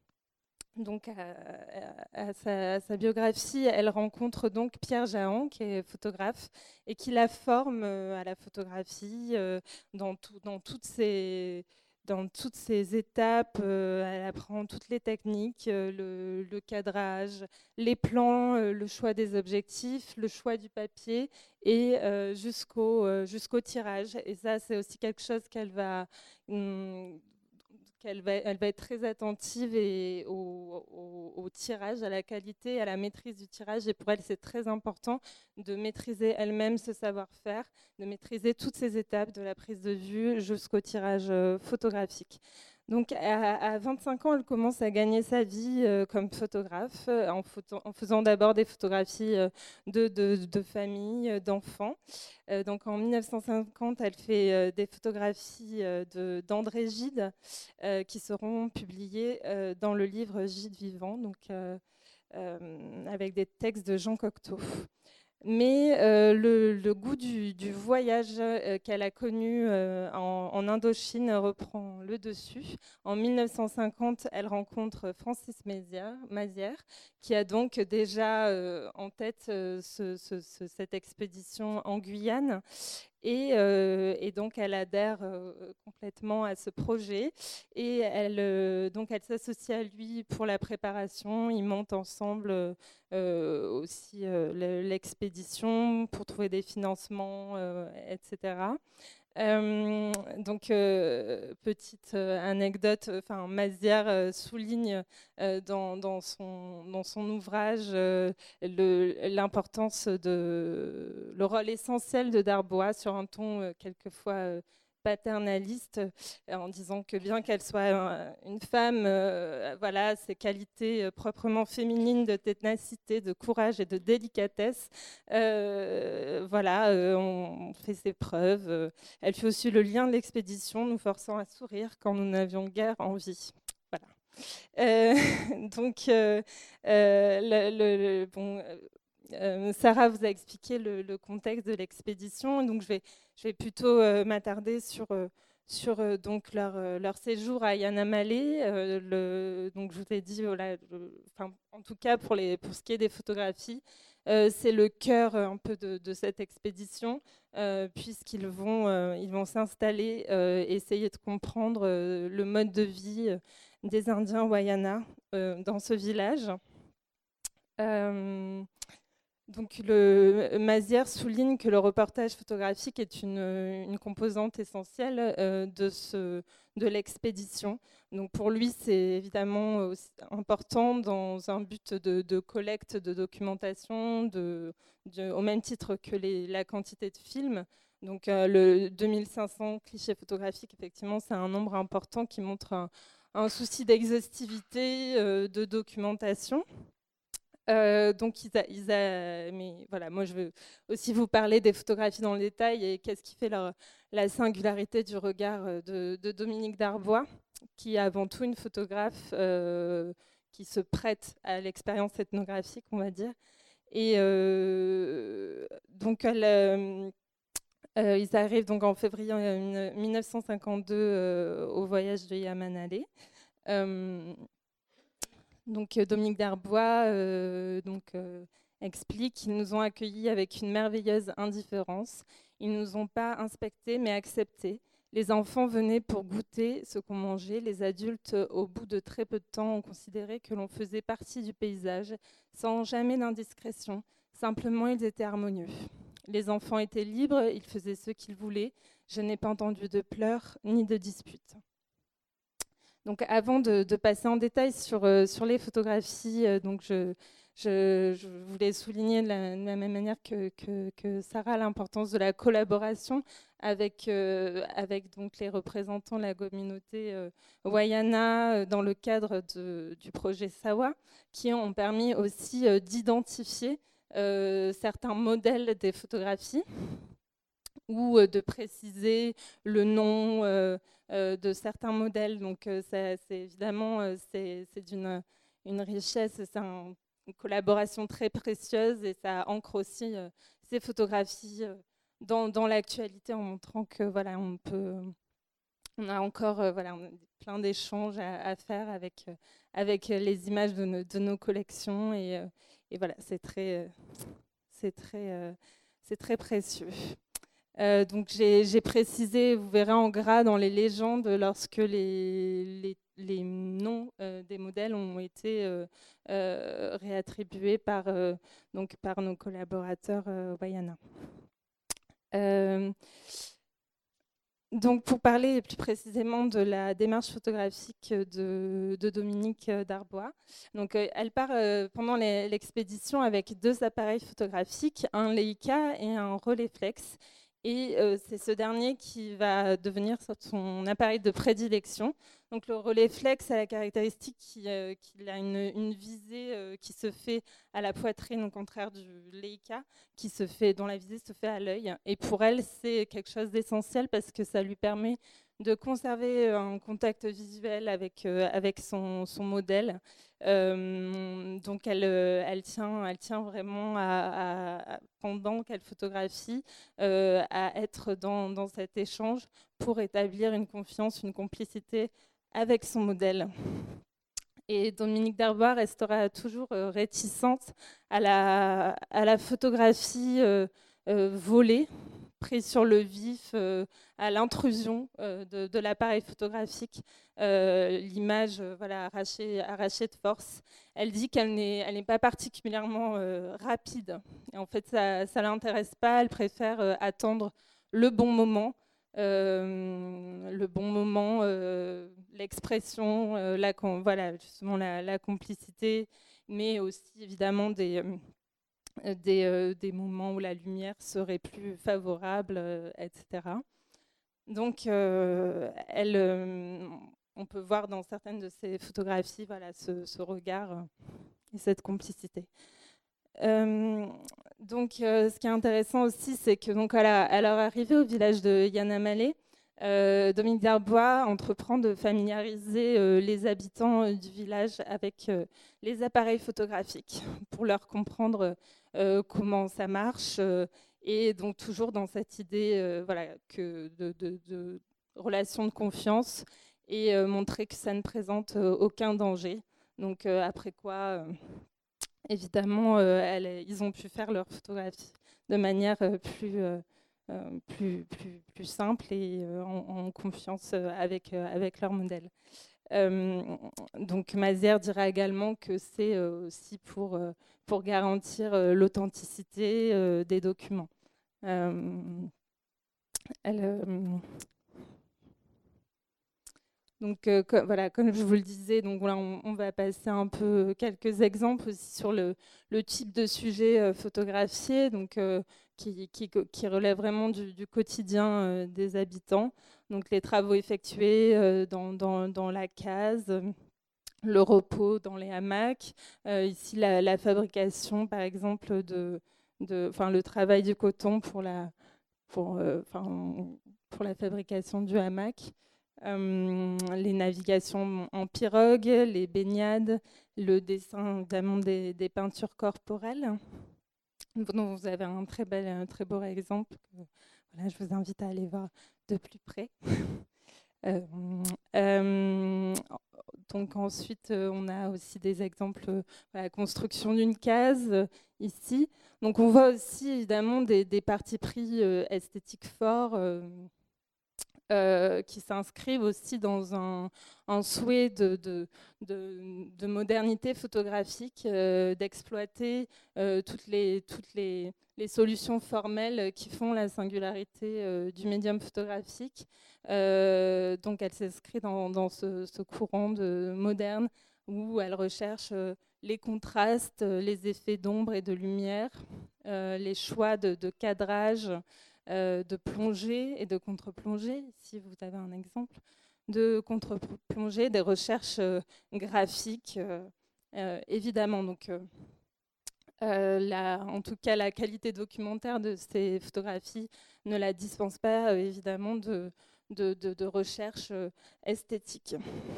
S4: à sa biographie, elle rencontre donc Pierre Jahan, qui est photographe, et qui la forme à la photographie dans toutes ses étapes. Elle apprend toutes les techniques, le cadrage, les plans, le choix des objectifs, le choix du papier et jusqu'au tirage. Et ça, c'est aussi quelque chose qu'elle va elle va être très attentive au tirage, à la qualité, à la maîtrise du tirage. Et pour elle, c'est très important de maîtriser elle-même ce savoir-faire, de maîtriser toutes ces étapes, de la prise de vue jusqu'au tirage photographique. Donc, à 25 ans, elle commence à gagner sa vie comme photographe, en faisant d'abord des photographies de familles, d'enfants. Donc, en 1950, elle fait des photographies d'André Gide qui seront publiées dans le livre Gide vivant, donc, avec des textes de Jean Cocteau. Mais le goût du voyage qu'elle a connu en Indochine reprend le dessus. En 1950, elle rencontre Francis Mazières, qui a donc déjà en tête cette expédition en Guyane. Et donc, elle adhère complètement à ce projet et elle s'associe à lui pour la préparation. Ils montent ensemble aussi l'expédition pour trouver des financements, etc. Petite anecdote, Mazières souligne dans son ouvrage l'importance le rôle essentiel de Darbois sur un ton quelquefois paternaliste, en disant que bien qu'elle soit une femme, voilà, ses qualités proprement féminines de ténacité, de courage et de délicatesse, on fait ses preuves. Elle fut aussi le lien de l'expédition, nous forçant à sourire quand nous n'avions guère envie. Voilà. Sarah vous a expliqué le contexte de l'expédition, donc je vais plutôt m'attarder sur donc leur séjour à Yanamale. Donc je vous ai dit, voilà, en tout cas pour ce qui est des photographies, c'est le cœur un peu de cette expédition, puisqu'ils vont s'installer, essayer de comprendre le mode de vie des Indiens Wayana dans ce village. Donc, Mazières souligne que le reportage photographique est une composante essentielle de l'expédition. Donc, pour lui, c'est évidemment aussi important dans un but de collecte, de documentation, au même titre que la quantité de films. Donc, le 2500 clichés photographiques, effectivement, c'est un nombre important qui montre un souci d'exhaustivité, de documentation. Mais voilà, moi je veux aussi vous parler des photographies dans le détail et qu'est-ce qui fait la singularité du regard de Dominique Darbois, qui est avant tout une photographe qui se prête à l'expérience ethnographique, on va dire. Et donc ils arrivent donc en février 1952 au voyage de Yamanale. Donc Dominique Darbois explique qu'ils nous ont accueillis avec une merveilleuse indifférence. Ils ne nous ont pas inspectés mais acceptés. Les enfants venaient pour goûter ce qu'on mangeait. Les adultes, au bout de très peu de temps, ont considéré que l'on faisait partie du paysage, sans jamais d'indiscrétion. Simplement, ils étaient harmonieux. Les enfants étaient libres, ils faisaient ce qu'ils voulaient. Je n'ai pas entendu de pleurs ni de disputes. Donc, avant de passer en détail sur les photographies, donc je voulais souligner de la même manière que Sarah l'importance de la collaboration avec donc les représentants de la communauté Wayana dans le cadre du projet SAWA, qui ont permis aussi d'identifier certains modèles des photographies ou de préciser le nom de certains modèles. Donc, c'est évidemment c'est une richesse, c'est une collaboration très précieuse et ça ancre aussi ces photographies dans l'actualité en montrant que voilà, on a encore on a plein d'échanges à faire avec les images de nos collections et voilà, c'est très précieux. Donc j'ai précisé, vous verrez en gras dans les légendes, lorsque les noms des modèles ont été réattribués par nos collaborateurs Wayana. Donc pour parler plus précisément de la démarche photographique de Dominique Darbois, donc elle part pendant l'expédition avec 2 appareils photographiques, un Leica et un Rolleiflex. Et c'est ce dernier qui va devenir son appareil de prédilection. Donc le Rolleiflex a la caractéristique qu'il a une visée qui se fait à la poitrine, au contraire du Leica, dont la visée se fait à l'œil. Et pour elle, c'est quelque chose d'essentiel parce que ça lui permet de conserver un contact visuel avec son modèle. Donc elle tient vraiment pendant qu'elle photographie à être dans cet échange pour établir une confiance, une complicité avec son modèle. Et Dominique Darbois restera toujours réticente à la photographie volée, prise sur le vif, à l'intrusion de l'appareil photographique, l'image arrachée de force. Elle dit qu'elle n'est pas particulièrement rapide. Et en fait, ça ne l'intéresse pas. Elle préfère attendre le bon moment. L'expression, justement la complicité, mais aussi évidemment des moments où la lumière serait plus favorable, etc. Donc, on peut voir dans certaines de ces photographies ce regard et cette complicité. Donc, ce qui est intéressant aussi, c'est que donc, à leur arrivée au village de Yanamale, Dominique Darbois entreprend de familiariser les habitants du village avec les appareils photographiques pour leur comprendre comment ça marche et donc toujours dans cette idée de relation de confiance et montrer que ça ne présente aucun danger. Donc après quoi, évidemment, ils ont pu faire leur photographie de manière plus simple et en confiance avec leur modèle. Donc Mazière dira également que c'est aussi pour garantir l'authenticité des documents. Donc voilà, comme je vous le disais, donc là on va passer un peu quelques exemples aussi sur le type de sujet photographié, donc qui relève vraiment du quotidien des habitants. Donc les travaux effectués dans la case, le repos dans les hamacs, ici la fabrication par exemple le travail du coton pour la fabrication du hamac. Les navigations en pirogue, les baignades, le dessin notamment des peintures corporelles, dont vous avez un très beau exemple. Voilà, je vous invite à aller voir de plus près. Donc ensuite, on a aussi des exemples, la construction d'une case ici. Donc on voit aussi évidemment des partis pris esthétiques forts. qui s'inscrivent aussi dans un souhait de modernité photographique, d'exploiter toutes les solutions formelles qui font la singularité du médium photographique. Donc elle s'inscrit dans ce courant moderne où elle recherche les contrastes, les effets d'ombre et de lumière, les choix de cadrage, de plongée et de contre-plongée, si vous avez un exemple, de contre-plongée, des recherches graphiques, évidemment. Donc, en tout cas, la qualité documentaire de ces photographies ne la dispense pas, évidemment, de recherche esthétique.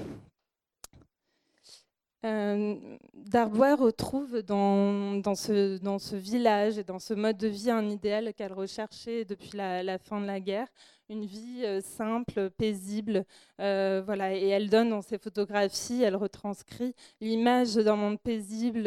S4: Darbois retrouve dans ce village et dans ce mode de vie un idéal qu'elle recherchait depuis la fin de la guerre, une vie simple, paisible, voilà. Et elle donne dans ses photographies, elle retranscrit l'image d'un monde paisible.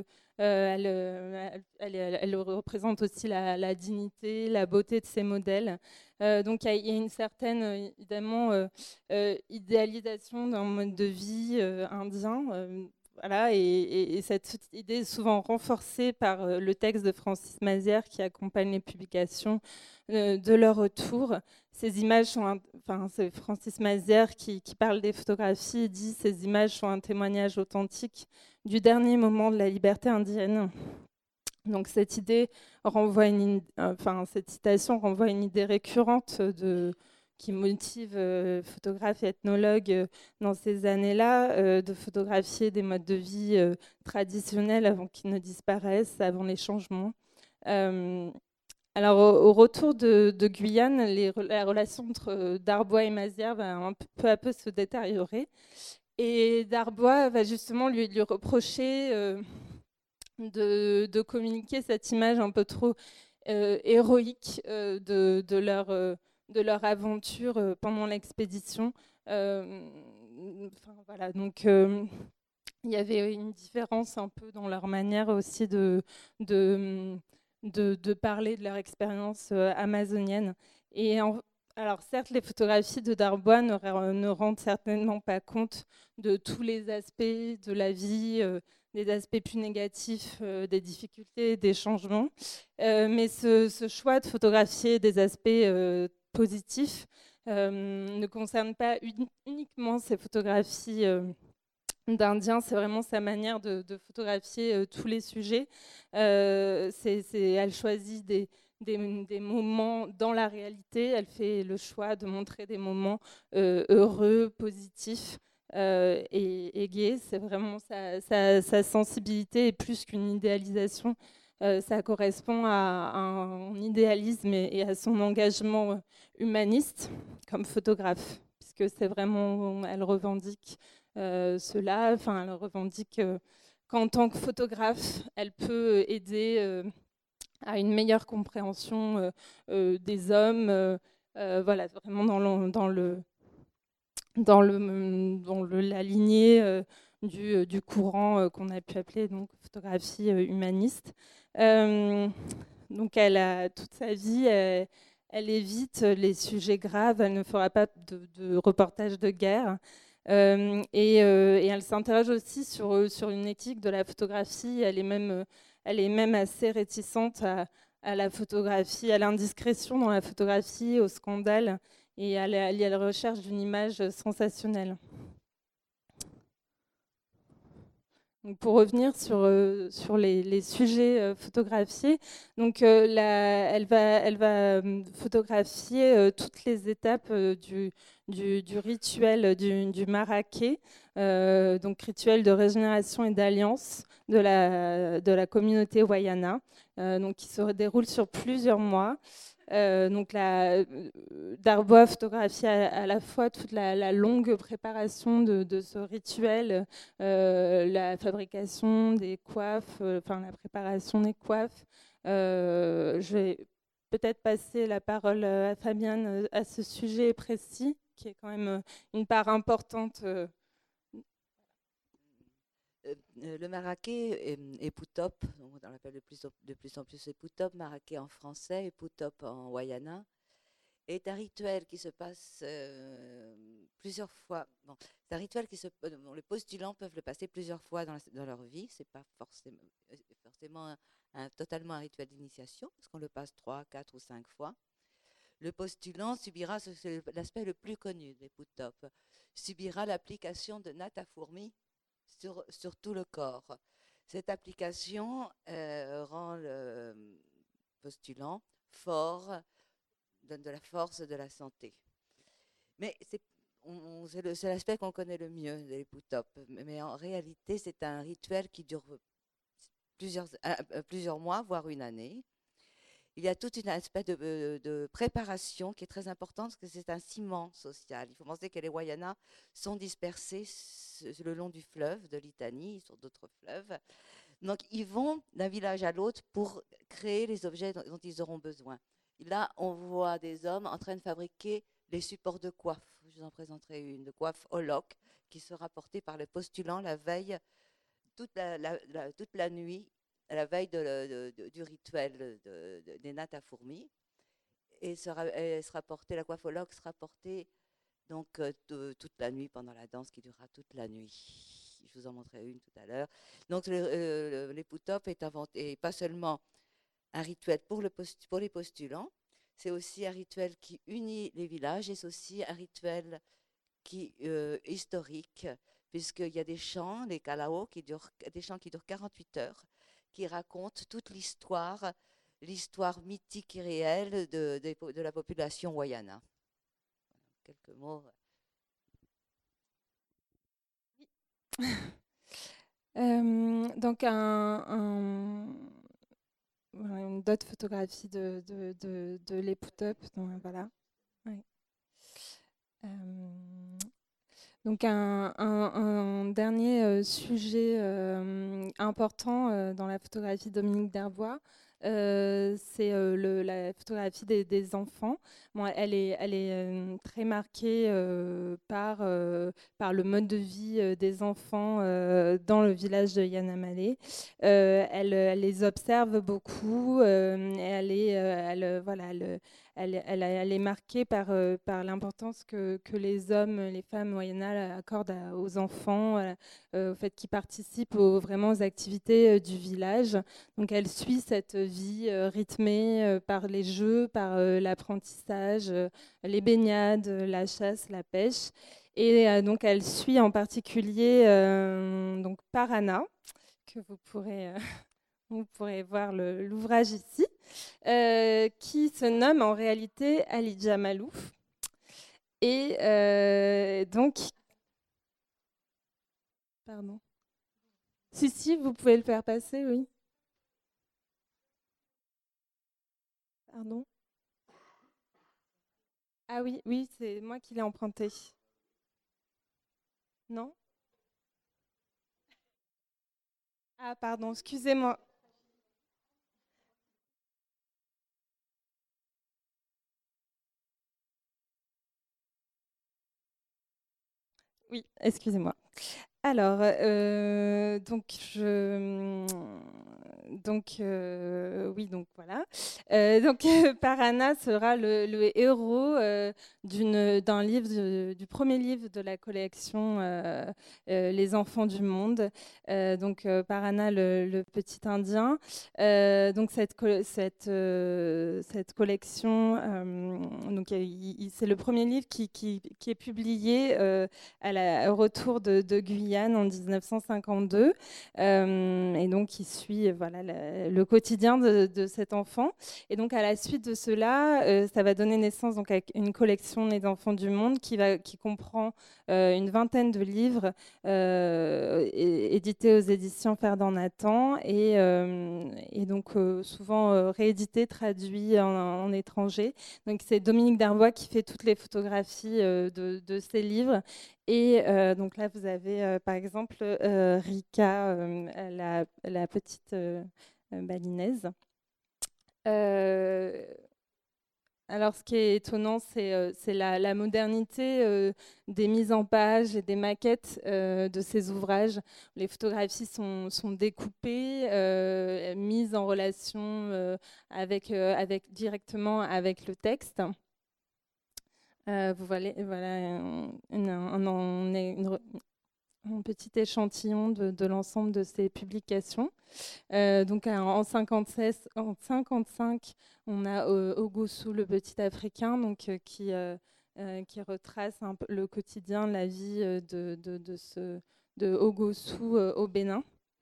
S4: Elle représente aussi la dignité, la beauté de ses modèles. Donc il y a une certaine, évidemment, idéalisation d'un mode de vie indien. Voilà, et cette idée est souvent renforcée par le texte de Francis Mazières qui accompagne les publications de leur retour. Ces images sont, c'est Francis Mazières qui parle des photographies et dit « Ces images sont un témoignage authentique du dernier moment de la liberté indienne ». Donc cette idée renvoie cette citation renvoie à une idée récurrente qui motive photographes et ethnologues dans ces années-là, de photographier des modes de vie traditionnels avant qu'ils ne disparaissent, avant les changements. Alors au retour de Guyane, la relation entre Darbois et Mazières va peu à peu se détériorer. Et Darbois va justement lui reprocher de communiquer cette image un peu trop héroïque de leur aventure pendant l'expédition. Voilà, donc il y avait une différence un peu dans leur manière aussi de parler de leur expérience amazonienne. Et alors certes, les photographies de Darbois ne rendent certainement pas compte de tous les aspects de la vie, des aspects plus négatifs, des difficultés, des changements. Mais ce choix de photographier des aspects positifs ne concerne pas uniquement ces photographies d'Indien, c'est vraiment sa manière de photographier tous les sujets. Elle choisit des moments dans la réalité, elle fait le choix de montrer des moments heureux, positifs et gais. C'est vraiment sa sensibilité, et plus qu'une idéalisation, ça correspond à un idéalisme et à son engagement humaniste comme photographe, puisque c'est vraiment, elle revendique cela. Enfin, elle revendique qu'en tant que photographe, elle peut aider à une meilleure compréhension des hommes. Voilà, vraiment dans la lignée du courant qu'on a pu appeler donc photographie humaniste. Donc, elle a toute sa vie. Elle évite les sujets graves. Elle ne fera pas de reportage de guerre. Et elle s'interroge aussi sur une éthique de la photographie. Elle est même assez réticente à la photographie, à l'indiscrétion dans la photographie, au scandale, et à la recherche d'une image sensationnelle. Donc pour revenir sur les sujets photographiés, donc elle va photographier toutes les étapes du rituel du maraquet, donc rituel de régénération et d'alliance de la communauté Wayana, donc qui se déroule sur plusieurs mois. Donc Darbois photographie à la fois toute la longue préparation de ce rituel, la fabrication des coiffes, la préparation des coiffes. Je vais peut-être passer la parole à Fabienne à ce sujet précis, qui est quand même une part importante.
S5: Le maraquet est Putop, on l'appelle de plus en plus Putop, maraquet en français et Putop en Wayana. est un rituel qui se passe plusieurs fois. Bon, c'est un rituel dont les postulants peuvent le passer plusieurs fois dans leur vie. C'est pas forcément totalement un rituel d'initiation, parce qu'on le passe 3, 4 ou 5 fois. Le postulant subira, c'est l'aspect le plus connu des Putop, subira l'application de natte à fourmi sur tout le corps. Cette application rend le postulant fort, donne de la force, de la santé. Mais c'est l'aspect qu'on connaît le mieux des Putop. Mais en réalité, c'est un rituel qui dure plusieurs mois, voire une année. Il y a tout un aspect de préparation qui est très important parce que c'est un ciment social. Il faut penser que les Wayanas sont dispersés le long du fleuve de Litani, sur d'autres fleuves. Donc, ils vont d'un village à l'autre pour créer les objets dont ils auront besoin. Et là, on voit des hommes en train de fabriquer les supports de coiffe. Je vous en présenterai une, de coiffe Olok, qui sera portée par les postulants la veille, toute la nuit, à la veille du rituel des nattes à fourmis. Et la coiffe Olok sera portée donc, toute la nuit pendant la danse qui durera toute la nuit. Je vous en montrerai une tout à l'heure. Donc, les Putop est inventé, et pas seulement un rituel pour les postulants, c'est aussi un rituel qui unit les villages et c'est aussi un rituel historique, puisqu'il y a des chants, les kalao, des chants qui durent 48 heures, qui racontent toute l'histoire mythique et réelle de la population wayana. Quelques mots.
S4: Donc une d'autres photographie de les Putop. Voilà. Ouais. Donc un dernier sujet important dans la photographie de Dominique Derbois, c'est la photographie des enfants. Bon, elle est très marquée par le mode de vie des enfants dans le village de Yanamale. Elle les observe beaucoup. Elle est marquée par l'importance que les hommes, les femmes Wayana accordent aux enfants, au fait qu'ils participent vraiment aux activités du village. Donc elle suit cette vie rythmée par les jeux, par l'apprentissage, les baignades, la chasse, la pêche. Et donc elle suit en particulier donc Parana, que vous pourrez voir l'ouvrage ici, qui se nomme en réalité Alidja Malouf. Et donc, pardon. Si, vous pouvez le faire passer, oui. Pardon. Ah oui, c'est moi qui l'ai emprunté. Non? Ah pardon, excusez-moi. Oui, excusez-moi. Alors, oui, donc voilà. Donc Parana sera le héros d'un livre, du premier livre de la collection Les Enfants du Monde. Donc Parana, le petit Indien. Donc cette collection, donc c'est le premier livre qui est publié au retour de Guyane en 1952, et donc il suit le quotidien de cet enfant. Et donc à la suite de cela, ça va donner naissance donc à une collection des enfants du monde qui comprend une vingtaine de livres édités aux éditions Ferdinand Nathan et donc souvent réédités, traduits en étranger. Donc c'est Dominique Derbois qui fait toutes les photographies de ces livres. Et donc là, vous avez par exemple Rika, la petite balinaise. Alors, ce qui est étonnant, c'est la modernité des mises en page et des maquettes de ces ouvrages. Les photographies sont découpées, mises en relation directement avec le texte. Vous voyez, voilà un petit échantillon de l'ensemble de ces publications. Donc en 55, on a Ogossou, le petit Africain, donc, qui retrace un peu le quotidien, la vie de Ogossou au Bénin.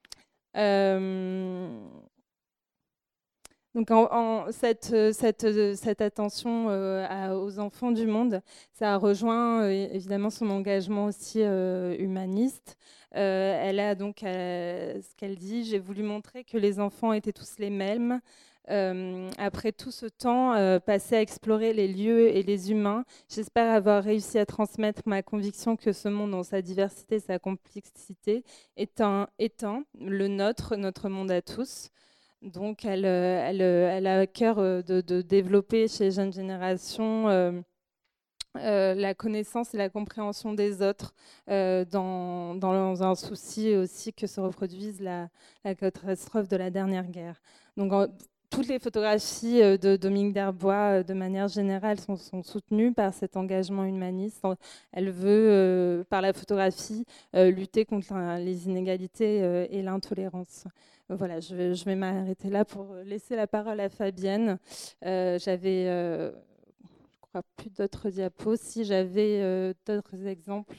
S4: Donc cette attention aux enfants du monde, ça a rejoint évidemment son engagement aussi humaniste. Elle a donc ce qu'elle dit: j'ai voulu montrer que les enfants étaient tous les mêmes. Après tout ce temps passé à explorer les lieux et les humains, j'espère avoir réussi à transmettre ma conviction que ce monde, dans sa diversité, sa complexité, est le notre monde à tous. Donc, elle a à cœur de développer chez les jeunes générations la connaissance et la compréhension des autres, dans un souci aussi que se reproduise la catastrophe de la dernière guerre. Donc, toutes les photographies de Dominique D'Herbois, de manière générale, sont soutenues par cet engagement humaniste. Elle veut, par la photographie, lutter contre les inégalités et l'intolérance. Voilà, je vais m'arrêter là pour laisser la parole à Fabienne. J'avais, je crois, plus d'autres diapos. Si j'avais d'autres exemples.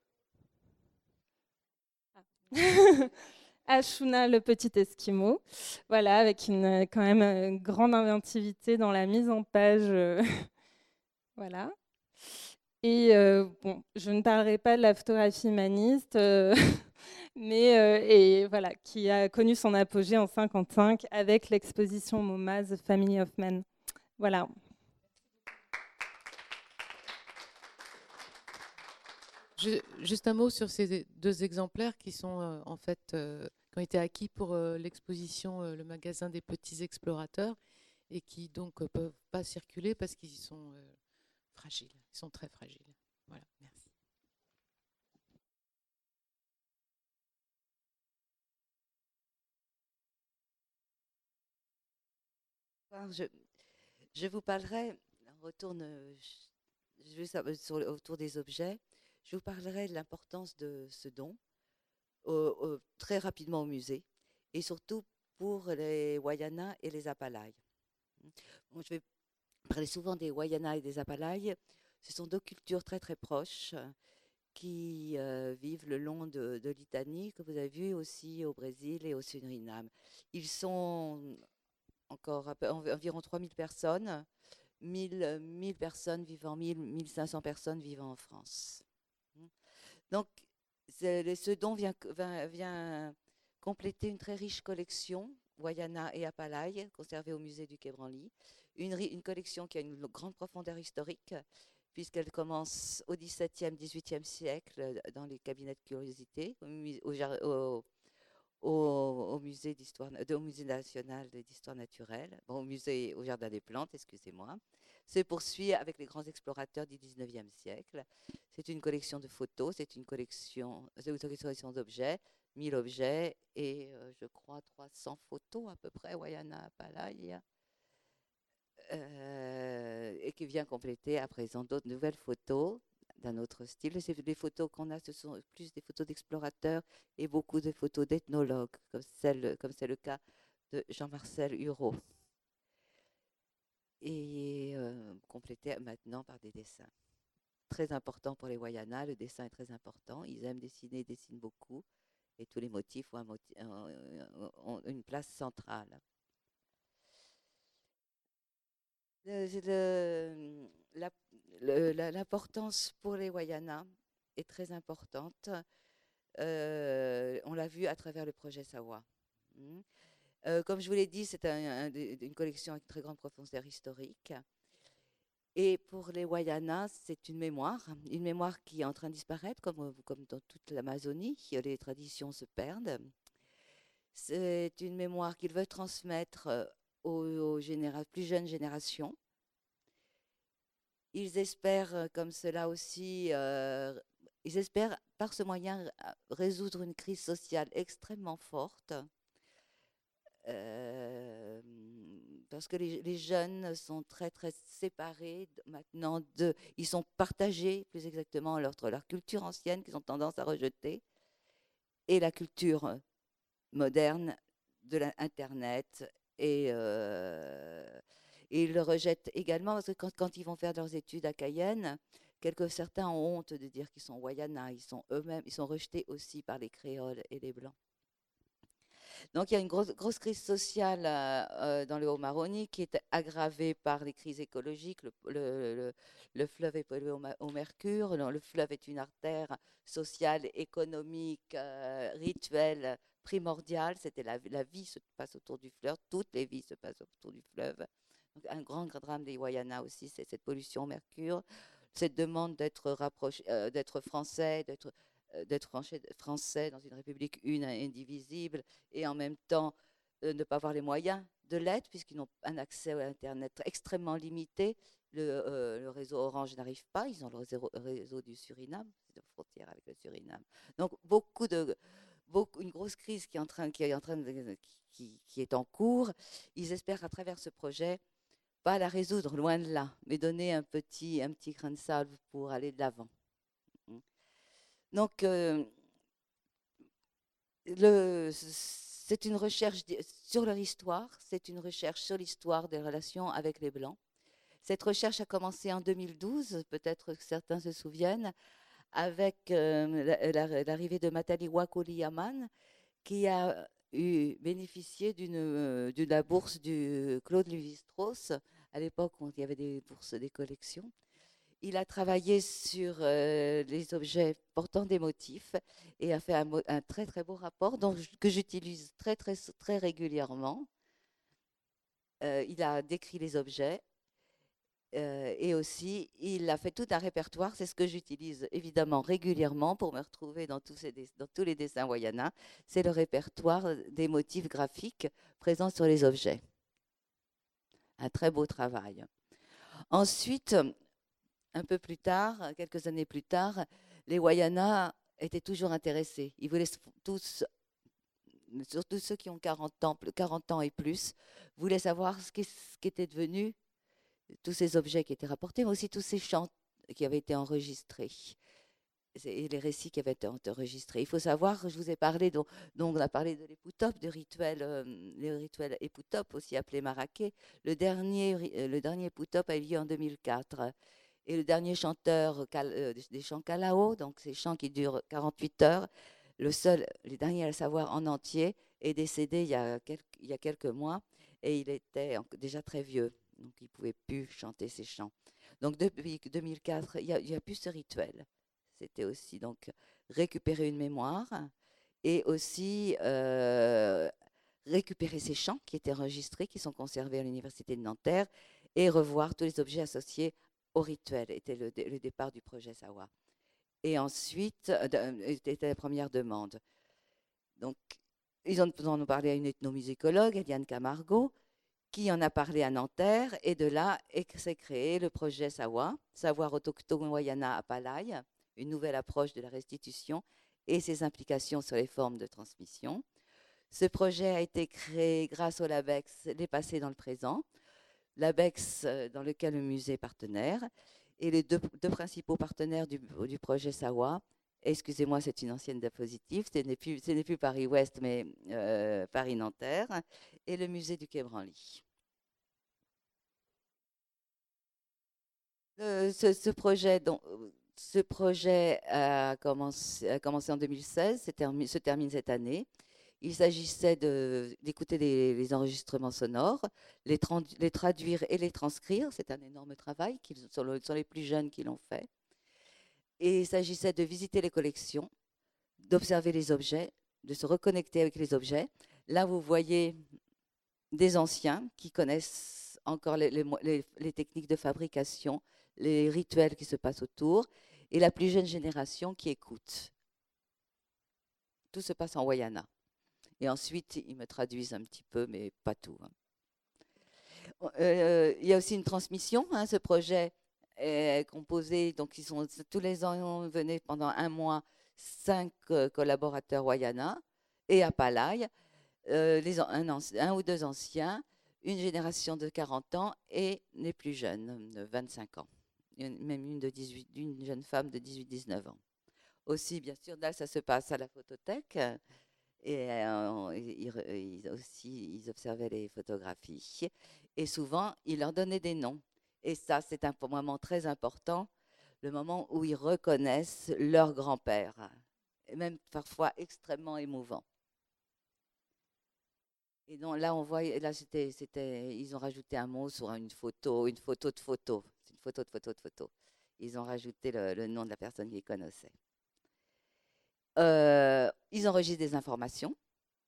S4: Ashuna, le petit Esquimau, voilà, avec quand même une grande inventivité dans la mise en page. Voilà. Et bon, je ne parlerai pas de la photographie humaniste, mais et voilà, qui a connu son apogée en 1955 avec l'exposition MoMA The Family of Men. Voilà.
S1: Juste un mot sur ces deux exemplaires qui sont en fait qui ont été acquis pour l'exposition Le magasin des petits explorateurs et qui donc peuvent pas circuler parce qu'ils sont fragiles. Ils sont très fragiles. Voilà, merci.
S5: Je vous parlerai, on retourne autour des objets, je vous parlerai de l'importance de ce don très rapidement au musée et surtout pour les Wayana et les Apalaïs. Bon, je vais parler souvent des Wayana et des Apalaïs. Ce sont deux cultures très très proches qui vivent le long de l'Italie, que vous avez vu aussi au Brésil et au Suriname. Ils sont encore environ 3000 personnes, 1000 personnes vivant, 1500 personnes vivant en France. Donc, ce don vient compléter une très riche collection, Wayana et Apalaïs, conservée au musée du Quai Branly. Une collection qui a une grande profondeur historique, puisqu'elle commence au XVIIe, XVIIIe siècle dans les cabinets de curiosité, au musée au musée national d'histoire naturelle, au jardin des plantes, excusez-moi, se poursuit avec les grands explorateurs du XIXe siècle. C'est une collection de photos, c'est une collection d'objets, 1000 objets et je crois 300 photos à peu près, Wayana Apalaïs, et qui vient compléter à présent d'autres nouvelles photos d'un autre style. Les photos qu'on a, ce sont plus des photos d'explorateurs et beaucoup de photos d'ethnologues, comme c'est le cas de Jean-Marcel Hureau. Et complété maintenant par des dessins. Très important pour les Wayana, le dessin est très important. Ils aiment dessiner, ils dessinent beaucoup. Et tous les motifs ont une place centrale. L'importance pour les Wayana est très importante. On l'a vu à travers le projet Sawa. Comme je vous l'ai dit, c'est une collection avec très grande profondeur historique. Et pour les Wayana, c'est une mémoire qui est en train de disparaître, comme dans toute l'Amazonie, les traditions se perdent. C'est une mémoire qu'ils veulent transmettre aux plus jeunes générations. Ils espèrent, comme cela aussi, ils espèrent par ce moyen résoudre une crise sociale extrêmement forte. parce que les jeunes sont très très séparés maintenant ils sont partagés plus exactement entre leur culture ancienne qu'ils ont tendance à rejeter et la culture moderne de l'Internet et ils le rejettent également parce que quand ils vont faire leurs études à Cayenne, certains ont honte de dire qu'ils sont Wayana, ils sont eux-mêmes, ils sont rejetés aussi par les créoles et les blancs. Donc il y a une grosse crise sociale dans le Haut-Maroni qui est aggravée par les crises écologiques. Le fleuve est pollué au mercure. Le fleuve est une artère sociale, économique, rituelle, primordiale. La vie se passe autour du fleuve. Toutes les vies se passent autour du fleuve. Donc, un grand drame des Wayana aussi, c'est cette pollution au mercure. Cette demande d'être français, d'être français dans une république une et indivisible, et en même temps ne pas avoir les moyens de l'être, puisqu'ils ont un accès à Internet extrêmement limité. Le réseau Orange n'arrive pas, ils ont le réseau du Suriname, c'est une frontière avec le Suriname. Donc une grosse crise qui est en cours. Ils espèrent à travers ce projet pas la résoudre, loin de là, mais donner un petit grain de sable pour aller de l'avant. Donc, c'est une recherche sur leur histoire, c'est une recherche sur l'histoire des relations avec les Blancs. Cette recherche a commencé en 2012, peut-être que certains se souviennent, avec l'arrivée de Mataliwa Koliyaman, qui a bénéficié de la bourse du Claude Lévi-Strauss, à l'époque où il y avait des bourses des collections. Il a travaillé sur les objets portant des motifs et a fait un très très beau rapport que j'utilise très régulièrement. Il a décrit les objets et aussi il a fait tout un répertoire. C'est ce que j'utilise évidemment régulièrement pour me retrouver dans tous les dessins Wayana. C'est le répertoire des motifs graphiques présents sur les objets. Un très beau travail. Ensuite, un peu plus tard, quelques années plus tard, les Wayana étaient toujours intéressés. Ils voulaient tous, surtout ceux qui ont 40 ans et plus, voulaient savoir ce qu'étaient devenus tous ces objets qui étaient rapportés, mais aussi tous ces chants qui avaient été enregistrés et les récits qui avaient été enregistrés. Il faut savoir, je vous ai parlé, donc on a parlé de l'Époutop, les rituels Époutop, aussi appelé Maraké. Le dernier Époutop a eu lieu en 2004. Et le dernier chanteur des chants Kalao, donc ces chants qui durent 48 heures, le dernier à le savoir en entier, est décédé il y a quelques mois et il était déjà très vieux, donc il ne pouvait plus chanter ces chants. Donc depuis 2004, il n'y a plus ce rituel. C'était aussi donc récupérer une mémoire et aussi récupérer ces chants qui étaient enregistrés, qui sont conservés à l'Université de Nanterre, et revoir tous les objets associés au rituel, était le départ du projet Sawa. Et ensuite, était la première demande. Donc, ils en ont parlé à une ethnomusicologue, Eliane Camargo, qui en a parlé à Nanterre, et de là s'est créé le projet Sawa, Savoir autochtone Wayana à Palaye, une nouvelle approche de la restitution et ses implications sur les formes de transmission. Ce projet a été créé grâce au LABEX, les passés dans le présent, l'ABEX dans lequel le musée est partenaire, et les deux principaux partenaires du projet Sawa. Excusez-moi, c'est une ancienne diapositive, ce n'est plus Paris-Ouest, mais Paris-Nanterre, et le musée du Quai Branly. Ce projet a commencé en 2016, se termine cette année. Il s'agissait d'écouter les enregistrements sonores, les traduire et les transcrire. C'est un énorme travail, ce sont les plus jeunes qui l'ont fait. Et il s'agissait de visiter les collections, d'observer les objets, de se reconnecter avec les objets. Là, vous voyez des anciens qui connaissent encore les techniques de fabrication, les rituels qui se passent autour, et la plus jeune génération qui écoute. Tout se passe en Wayana. Et ensuite, ils me traduisent un petit peu, mais pas tout. Il y a aussi une transmission. Ce projet est composé, donc tous les ans, venaient pendant un mois 5 collaborateurs Wayana et à Palaye, un ou deux anciens, une génération de 40 ans et les plus jeunes, de 25 ans. Même une jeune femme de 18-19 ans. Aussi, bien sûr, là, ça se passe à la photothèque. Et ils observaient les photographies. Et souvent, ils leur donnaient des noms. Et ça, c'est un moment très important, le moment où ils reconnaissent leur grand-père, et même parfois extrêmement émouvant. Et donc là, on voit, là, ils ont rajouté un mot sur une photo de photo. C'est une photo de photo de photo. Ils ont rajouté le nom de la personne qu'ils connaissaient. Ils enregistrent des informations.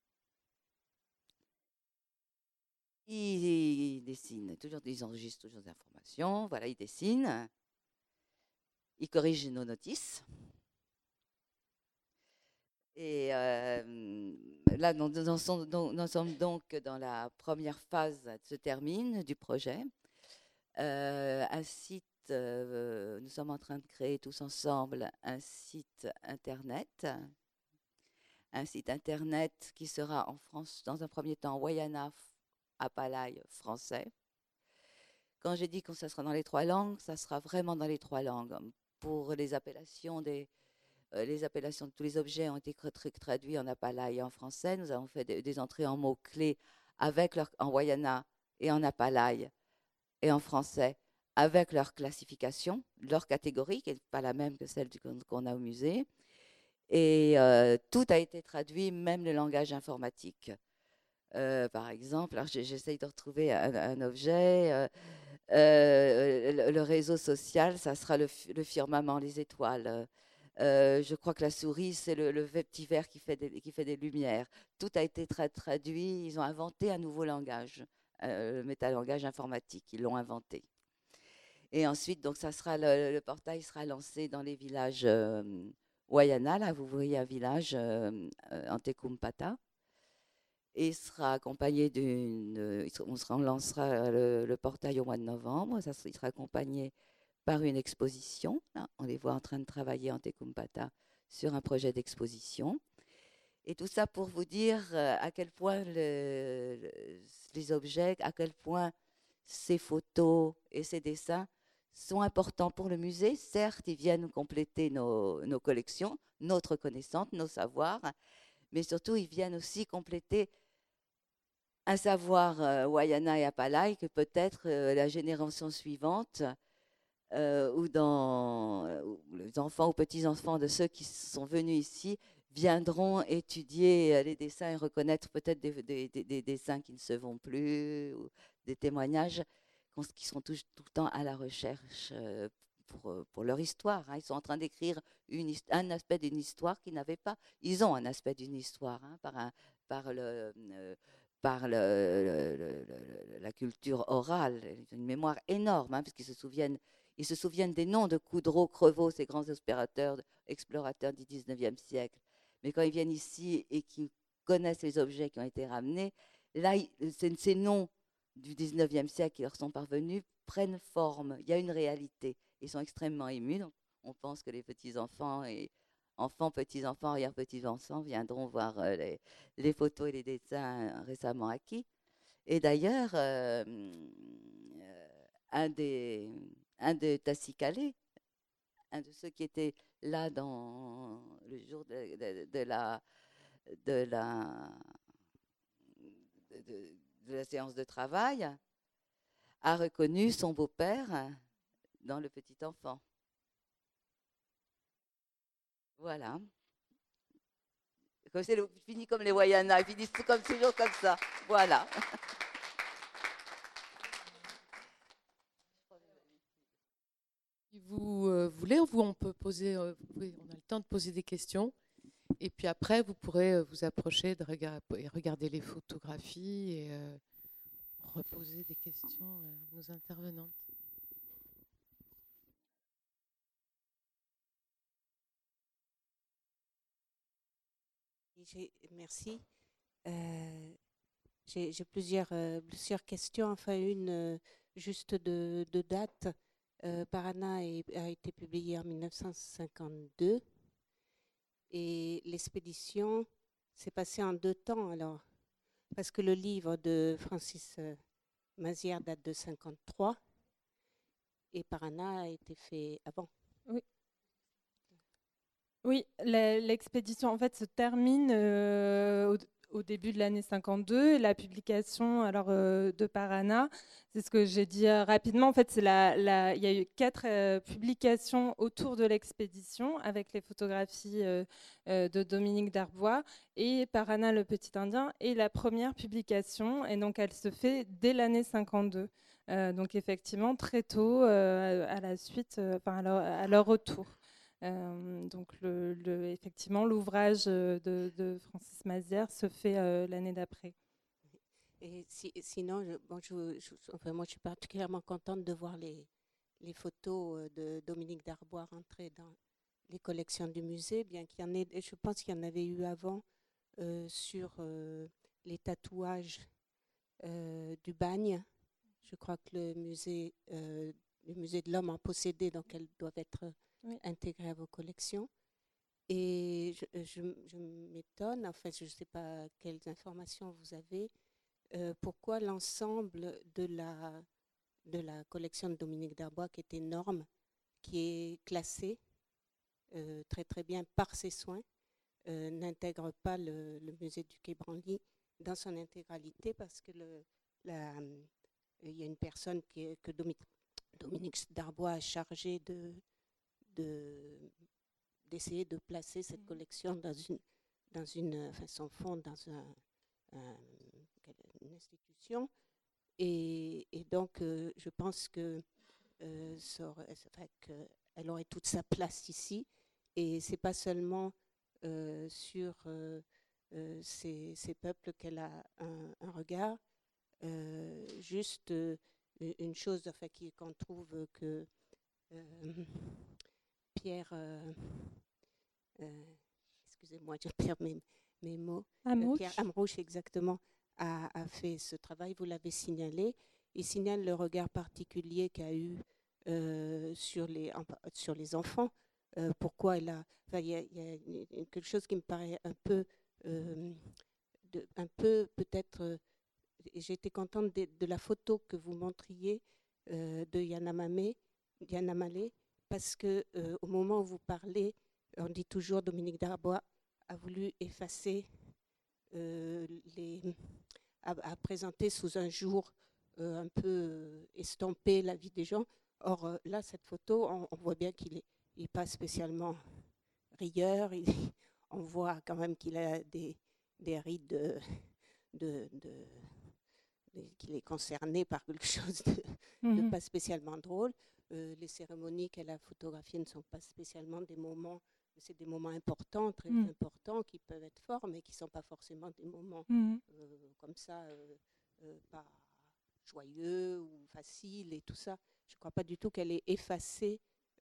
S5: Ils dessinent toujours, ils enregistrent toujours des informations. Voilà, ils dessinent. Ils corrigent nos notices. Et là, nous sommes donc dans la première phase, se termine, du projet. Un site, nous sommes en train de créer tous ensemble un site internet. Un site internet qui sera en France, dans un premier temps, Wayana Apalai français. Quand j'ai dit que ça sera dans les 3 langues, ça sera vraiment dans les 3 langues. Pour les appellations de tous les objets ont été traduits en apalai et en français. Nous avons fait des entrées en mots-clés en Wayana et en apalai et en français, avec leur classification, leur catégorie, qui n'est pas la même que celle qu'on a au musée. Et tout a été traduit, même le langage informatique. Par exemple, alors j'essaye de retrouver un objet. Le réseau social, ça sera le firmament, les étoiles. Je crois que la souris, c'est le petit ver qui fait des lumières. Tout a été traduit. Ils ont inventé un nouveau langage, le métalangage informatique. Ils l'ont inventé. Et ensuite, donc, le portail sera lancé dans les villages Wayana. Là, vous voyez un village, Antekumpata. Et sera accompagné on lancera le portail au mois de novembre. Il sera accompagné par une exposition. Là, on les voit en train de travailler en Tekumpata sur un projet d'exposition. Et tout ça pour vous dire à quel point les objets, à quel point ces photos et ces dessins sont importants pour le musée. Certes, ils viennent compléter nos collections, notre connaissance, nos savoirs, mais surtout, ils viennent aussi compléter un savoir Wayana et Apalai que peut-être la génération suivante ou les enfants ou petits-enfants de ceux qui sont venus ici viendront étudier les dessins et reconnaître peut-être des dessins qui ne se vont plus, ou des témoignages qui sont tout le temps à la recherche pour leur histoire. Hein. Ils sont en train d'écrire un aspect d'une histoire qu'ils n'avaient pas. Ils ont un aspect d'une histoire hein, par la culture orale, une mémoire énorme, hein, puisqu'ils se souviennent des noms de Coudreau, Crevaux, ces grands explorateurs du 19e siècle. Mais quand ils viennent ici et qu'ils connaissent les objets qui ont été ramenés, là, ces noms du 19e siècle qui leur sont parvenus prennent forme. Il y a une réalité. Ils sont extrêmement émus. Donc on pense que les petits-enfants et enfants, petits-enfants, arrière-petits-enfants viendront voir les photos et les dessins récemment acquis. Et d'ailleurs, un de Tassikale, un de ceux qui étaient là dans le jour de la séance de travail, a reconnu son beau-père dans le petit enfant. Voilà. C'est fini comme les Wayana, ils finissent toujours comme ça. Voilà.
S1: Si vous voulez, on peut poser, on a le temps de poser des questions. Et puis après, vous pourrez vous approcher et regarder les photographies et reposer des questions à nos intervenantes.
S6: Merci. J'ai plusieurs questions. Enfin, une juste de date. Parana a été publié en 1952 et l'expédition s'est passée en 2 temps alors, parce que le livre de Francis Mazières date de 53 et Paraná a été fait avant.
S4: Oui. Oui, l'expédition en fait se termine au début de l'année 52 et la publication de Paraná, c'est ce que j'ai dit rapidement. En fait, il y a eu 4 publications autour de l'expédition avec les photographies de Dominique Darbois et Paraná le Petit Indien et la première publication. Et donc, elle se fait dès l'année 52. Donc, effectivement, très tôt à la suite, à leur retour. Donc effectivement, l'ouvrage de Francis Mazières se fait l'année d'après.
S6: Et sinon, enfin, moi, je suis particulièrement contente de voir les photos de Dominique Darbois rentrer dans les collections du musée, bien qu'il y en ait, je pense qu'il y en avait eu avant sur les tatouages du bagne. Je crois que le musée de l'homme en possédait, donc elles doivent être intégrées à vos collections. Et je m'étonne, en fait, je ne sais pas quelles informations vous avez, pourquoi l'ensemble de la collection de Dominique Darbois, qui est énorme, qui est classée très très bien par ses soins, n'intègre pas le musée du Quai Branly dans son intégralité, parce que il y a une personne que Dominique Darbois a chargée d'essayer de placer cette collection enfin, son fonds dans une institution. Et donc, je pense que qu'elle aurait toute sa place ici. Et ce n'est pas seulement sur ces peuples qu'elle a un regard. Juste une chose enfin, qu'on trouve que Pierre, excusez-moi, je perds mes mots. Pierre Amrouche, exactement, a fait ce travail, vous l'avez signalé. Il signale le regard particulier qu'a eu sur les enfants. Pourquoi il y a quelque chose qui me paraît un peu peut-être. J'ai été contente de la photo que vous montriez de Yana Malé, parce que au moment où vous parlez, on dit toujours Dominique Darbois a voulu effacer à présenter sous un jour un peu estompé la vie des gens. Or là, cette photo, on voit bien qu'il n'est pas spécialement rieur. On voit quand même qu'il a des rides qu'il est concerné par quelque chose de pas spécialement drôle. Les cérémonies qu'elle a photographiées ne sont pas spécialement des moments, c'est des moments importants, très importants, qui peuvent être forts, mais qui ne sont pas forcément des moments comme ça, pas joyeux ou faciles et tout ça. Je ne crois pas du tout qu'elle ait effacé.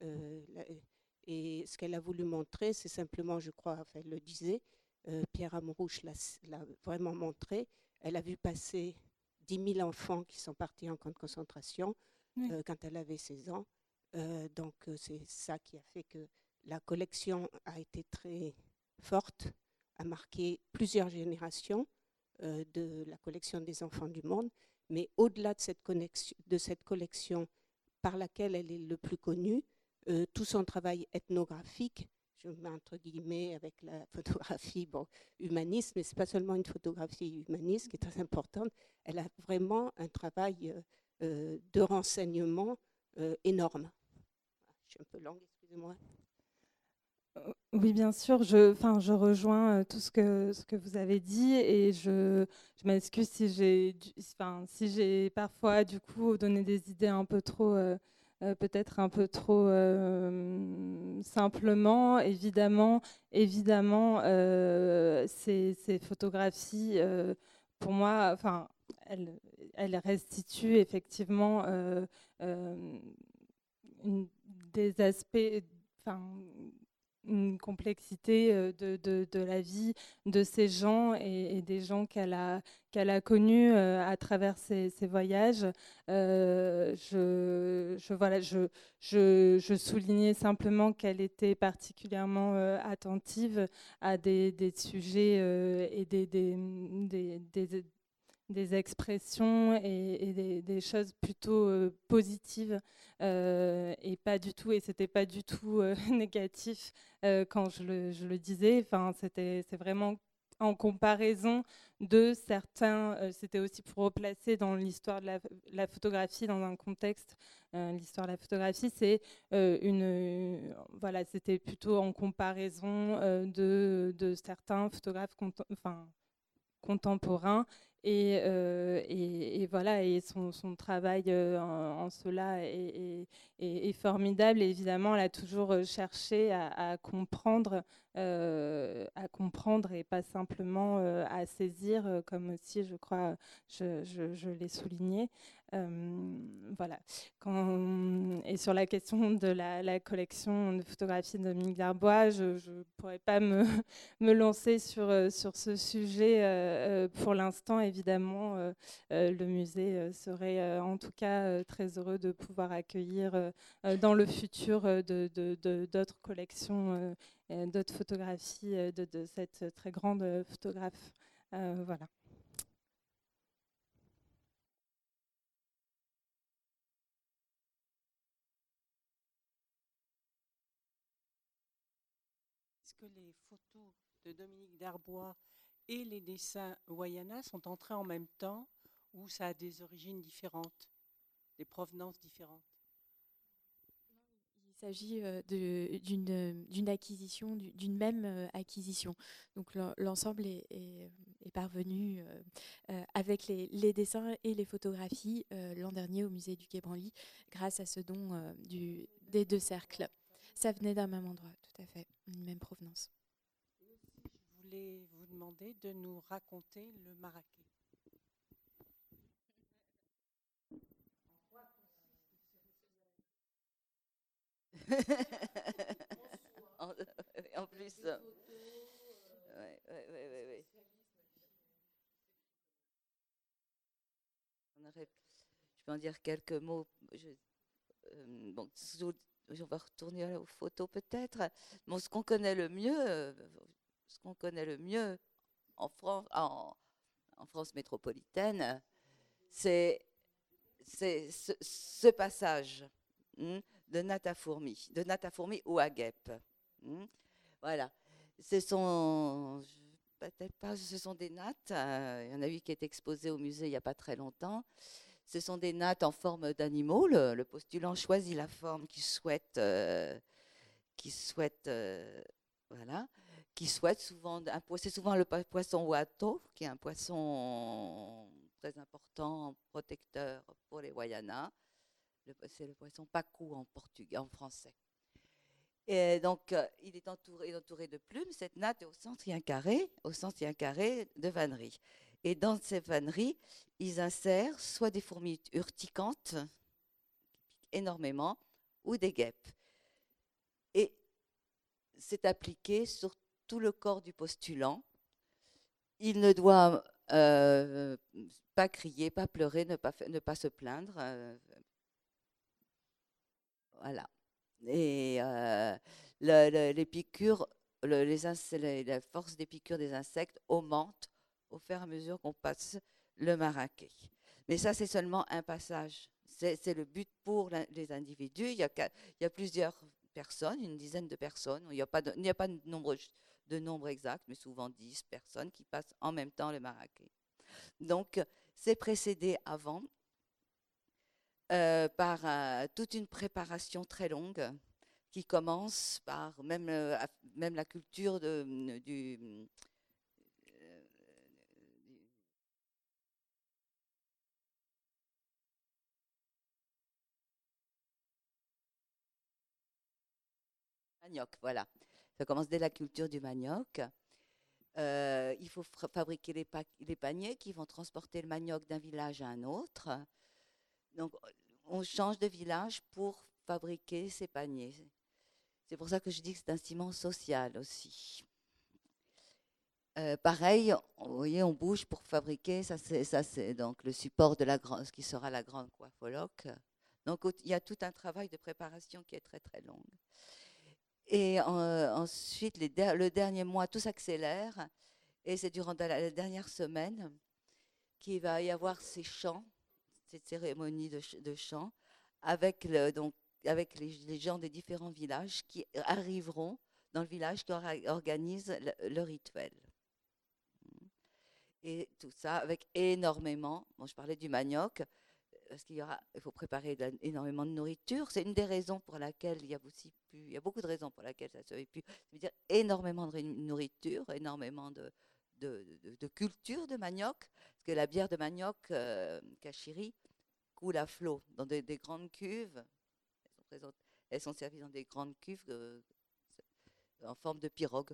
S6: Et ce qu'elle a voulu montrer, c'est simplement, je crois, enfin, elle le disait, Pierre Amrouche l'a vraiment montré. Elle a vu passer 10 000 enfants qui sont partis en camp de concentration quand elle avait 16 ans. Donc c'est ça qui a fait que la collection a été très forte, a marqué plusieurs générations de la collection des enfants du monde. Mais au-delà de cette collection par laquelle elle est le plus connue, tout son travail ethnographique, je mets entre guillemets avec la photographie humaniste, mais ce n'est pas seulement une photographie humaniste qui est très importante, elle a vraiment un travail de renseignement énorme. Je suis un peu longue, excusez-moi.
S4: Oui, bien sûr, je rejoins tout ce que vous avez dit et je m'excuse si j'ai parfois du coup donné des idées un peu trop, peut-être un peu trop simplement. Évidemment, ces photographies, pour moi, enfin, elles restituent effectivement des aspects, enfin, une complexité de la vie de ces gens et des gens qu'elle a connus à travers ces voyages. Je soulignais simplement qu'elle était particulièrement attentive à des sujets et des expressions et des choses plutôt positives et pas du tout, et c'était pas du tout négatif quand je le disais. Enfin, c'est vraiment en comparaison de certains, c'était aussi pour replacer dans l'histoire de la photographie dans un contexte. L'histoire de la photographie, c'est voilà, c'était plutôt en comparaison de certains photographes contemporain et voilà, et son travail en cela est formidable. Et évidemment, elle a toujours cherché à comprendre et pas simplement à saisir, comme aussi, je crois, je l'ai souligné. Voilà. Et sur la question de la collection de photographies de Dominique Darbois, je ne pourrais pas me lancer sur ce sujet pour l'instant. Évidemment, le musée serait en tout cas très heureux de pouvoir accueillir dans le futur d'autres collections, d'autres photographies de cette très grande photographe. Voilà.
S6: Est-ce que les photos de Dominique Darbois et les dessins Wayana sont entrés en même temps ou ça a des origines différentes, des provenances différentes?
S3: Il s'agit d'une acquisition, d'une même acquisition. Donc l'ensemble est parvenu avec les dessins et les photographies l'an dernier au musée du Quai Branly grâce à ce don des deux cercles. Ça venait d'un même endroit, tout à fait, une même provenance.
S6: Je voulais vous demander de nous raconter le Marrakech.
S5: En plus, ouais. Je peux en dire quelques mots. Bon, on va retourner aux photos peut-être. Bon, ce qu'on connaît le mieux en France, en France métropolitaine, c'est ce passage de natte à fourmi ou à guêpe. Voilà. Peut-être pas, ce sont des nattes. Il y en a eu qui est exposé au musée il n'y a pas très longtemps. Ce sont des nattes en forme d'animaux. Le postulant choisit la forme qu'il souhaite. Voilà. Qui souhaite souvent. C'est souvent le poisson Wato, qui est un poisson très important, protecteur pour les Wayanas. C'est le poisson Pacou en portugais, en français. Et donc, il est entouré de plumes. Cette natte est au centre, il y a un carré de vannerie. Et dans ces vanneries, ils insèrent soit des fourmis urticantes, qui piquent énormément, ou des guêpes. Et c'est appliqué sur tout le corps du postulant. Il ne doit pas crier, pas pleurer, ne pas se plaindre. Voilà. Et les piqûres, la force des piqûres des insectes augmente au fur et à mesure qu'on passe le Marrakech. Mais ça, c'est seulement un passage. C'est le but pour les individus. Il y a plusieurs personnes, une dizaine de personnes. Il n'y a pas de nombre exact, mais souvent 10 personnes qui passent en même temps le Marrakech. Donc, c'est précédé avant par toute une préparation très longue qui commence par même la culture du manioc, voilà. Ça commence dès la culture du manioc. Il faut fabriquer les paniers qui vont transporter le manioc d'un village à un autre. Donc, on change de village pour fabriquer ces paniers. C'est pour ça que je dis que c'est un ciment social aussi. Pareil, vous voyez, on bouge pour fabriquer. Ça, c'est donc le support de ce qui sera la grande coiffoloque. Donc, il y a tout un travail de préparation qui est très, très long. Et ensuite, le dernier mois, tout s'accélère. Et c'est durant la dernière semaine qu'il va y avoir ces chants, cette cérémonie de chant, avec, avec les gens des différents villages qui arriveront dans le village qui organise le rituel. Et tout ça avec énormément, bon, je parlais du manioc, parce il faut préparer énormément de nourriture. C'est une des raisons pour laquelle il y a beaucoup de raisons pour lesquelles ça se fait plus. Ça veut dire énormément de nourriture, énormément de culture de manioc, parce que la bière de manioc, Kachiri, coule à flot dans des grandes cuves. Elles sont servies dans des grandes cuves en forme de pirogue.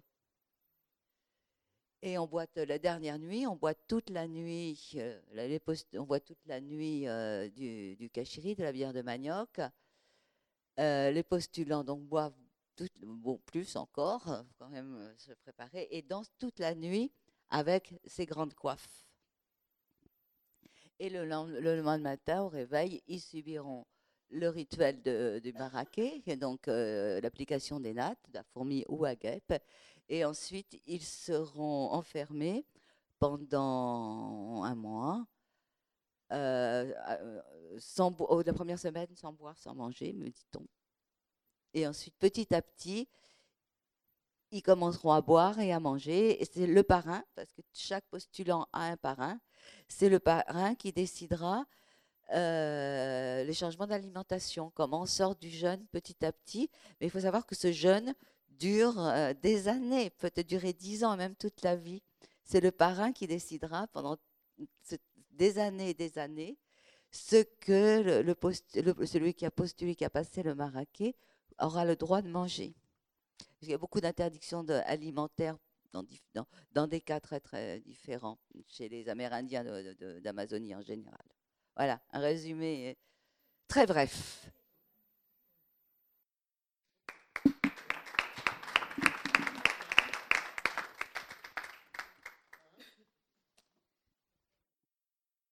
S5: Et on boit la dernière nuit, on boit toute la nuit, on boit toute la nuit du kachiri, de la bière de manioc. Les postulants donc boivent plus encore, quand même se préparer, et dansent toute la nuit avec ces grandes coiffes. Et le lendemain matin, au réveil, ils subiront le rituel du maraquet, donc l'application des nattes, de la fourmi ou à guêpe. Et ensuite, ils seront enfermés pendant un mois, la première semaine, sans boire, sans manger, me dit-on. Et ensuite, petit à petit, ils commenceront à boire et à manger. Et c'est le parrain, parce que chaque postulant a un parrain, c'est le parrain qui décidera les changements d'alimentation, comment on sort du jeûne petit à petit. Mais il faut savoir que ce jeûne dure des années, peut-être durer 10 ans, même toute la vie. C'est le parrain qui décidera pendant des années et des années ce que celui qui a postulé, qui a passé le maraquet, aura le droit de manger. Il y a beaucoup d'interdictions alimentaires dans des cas très, très différents chez les Amérindiens d'Amazonie en général. Voilà, un résumé très bref.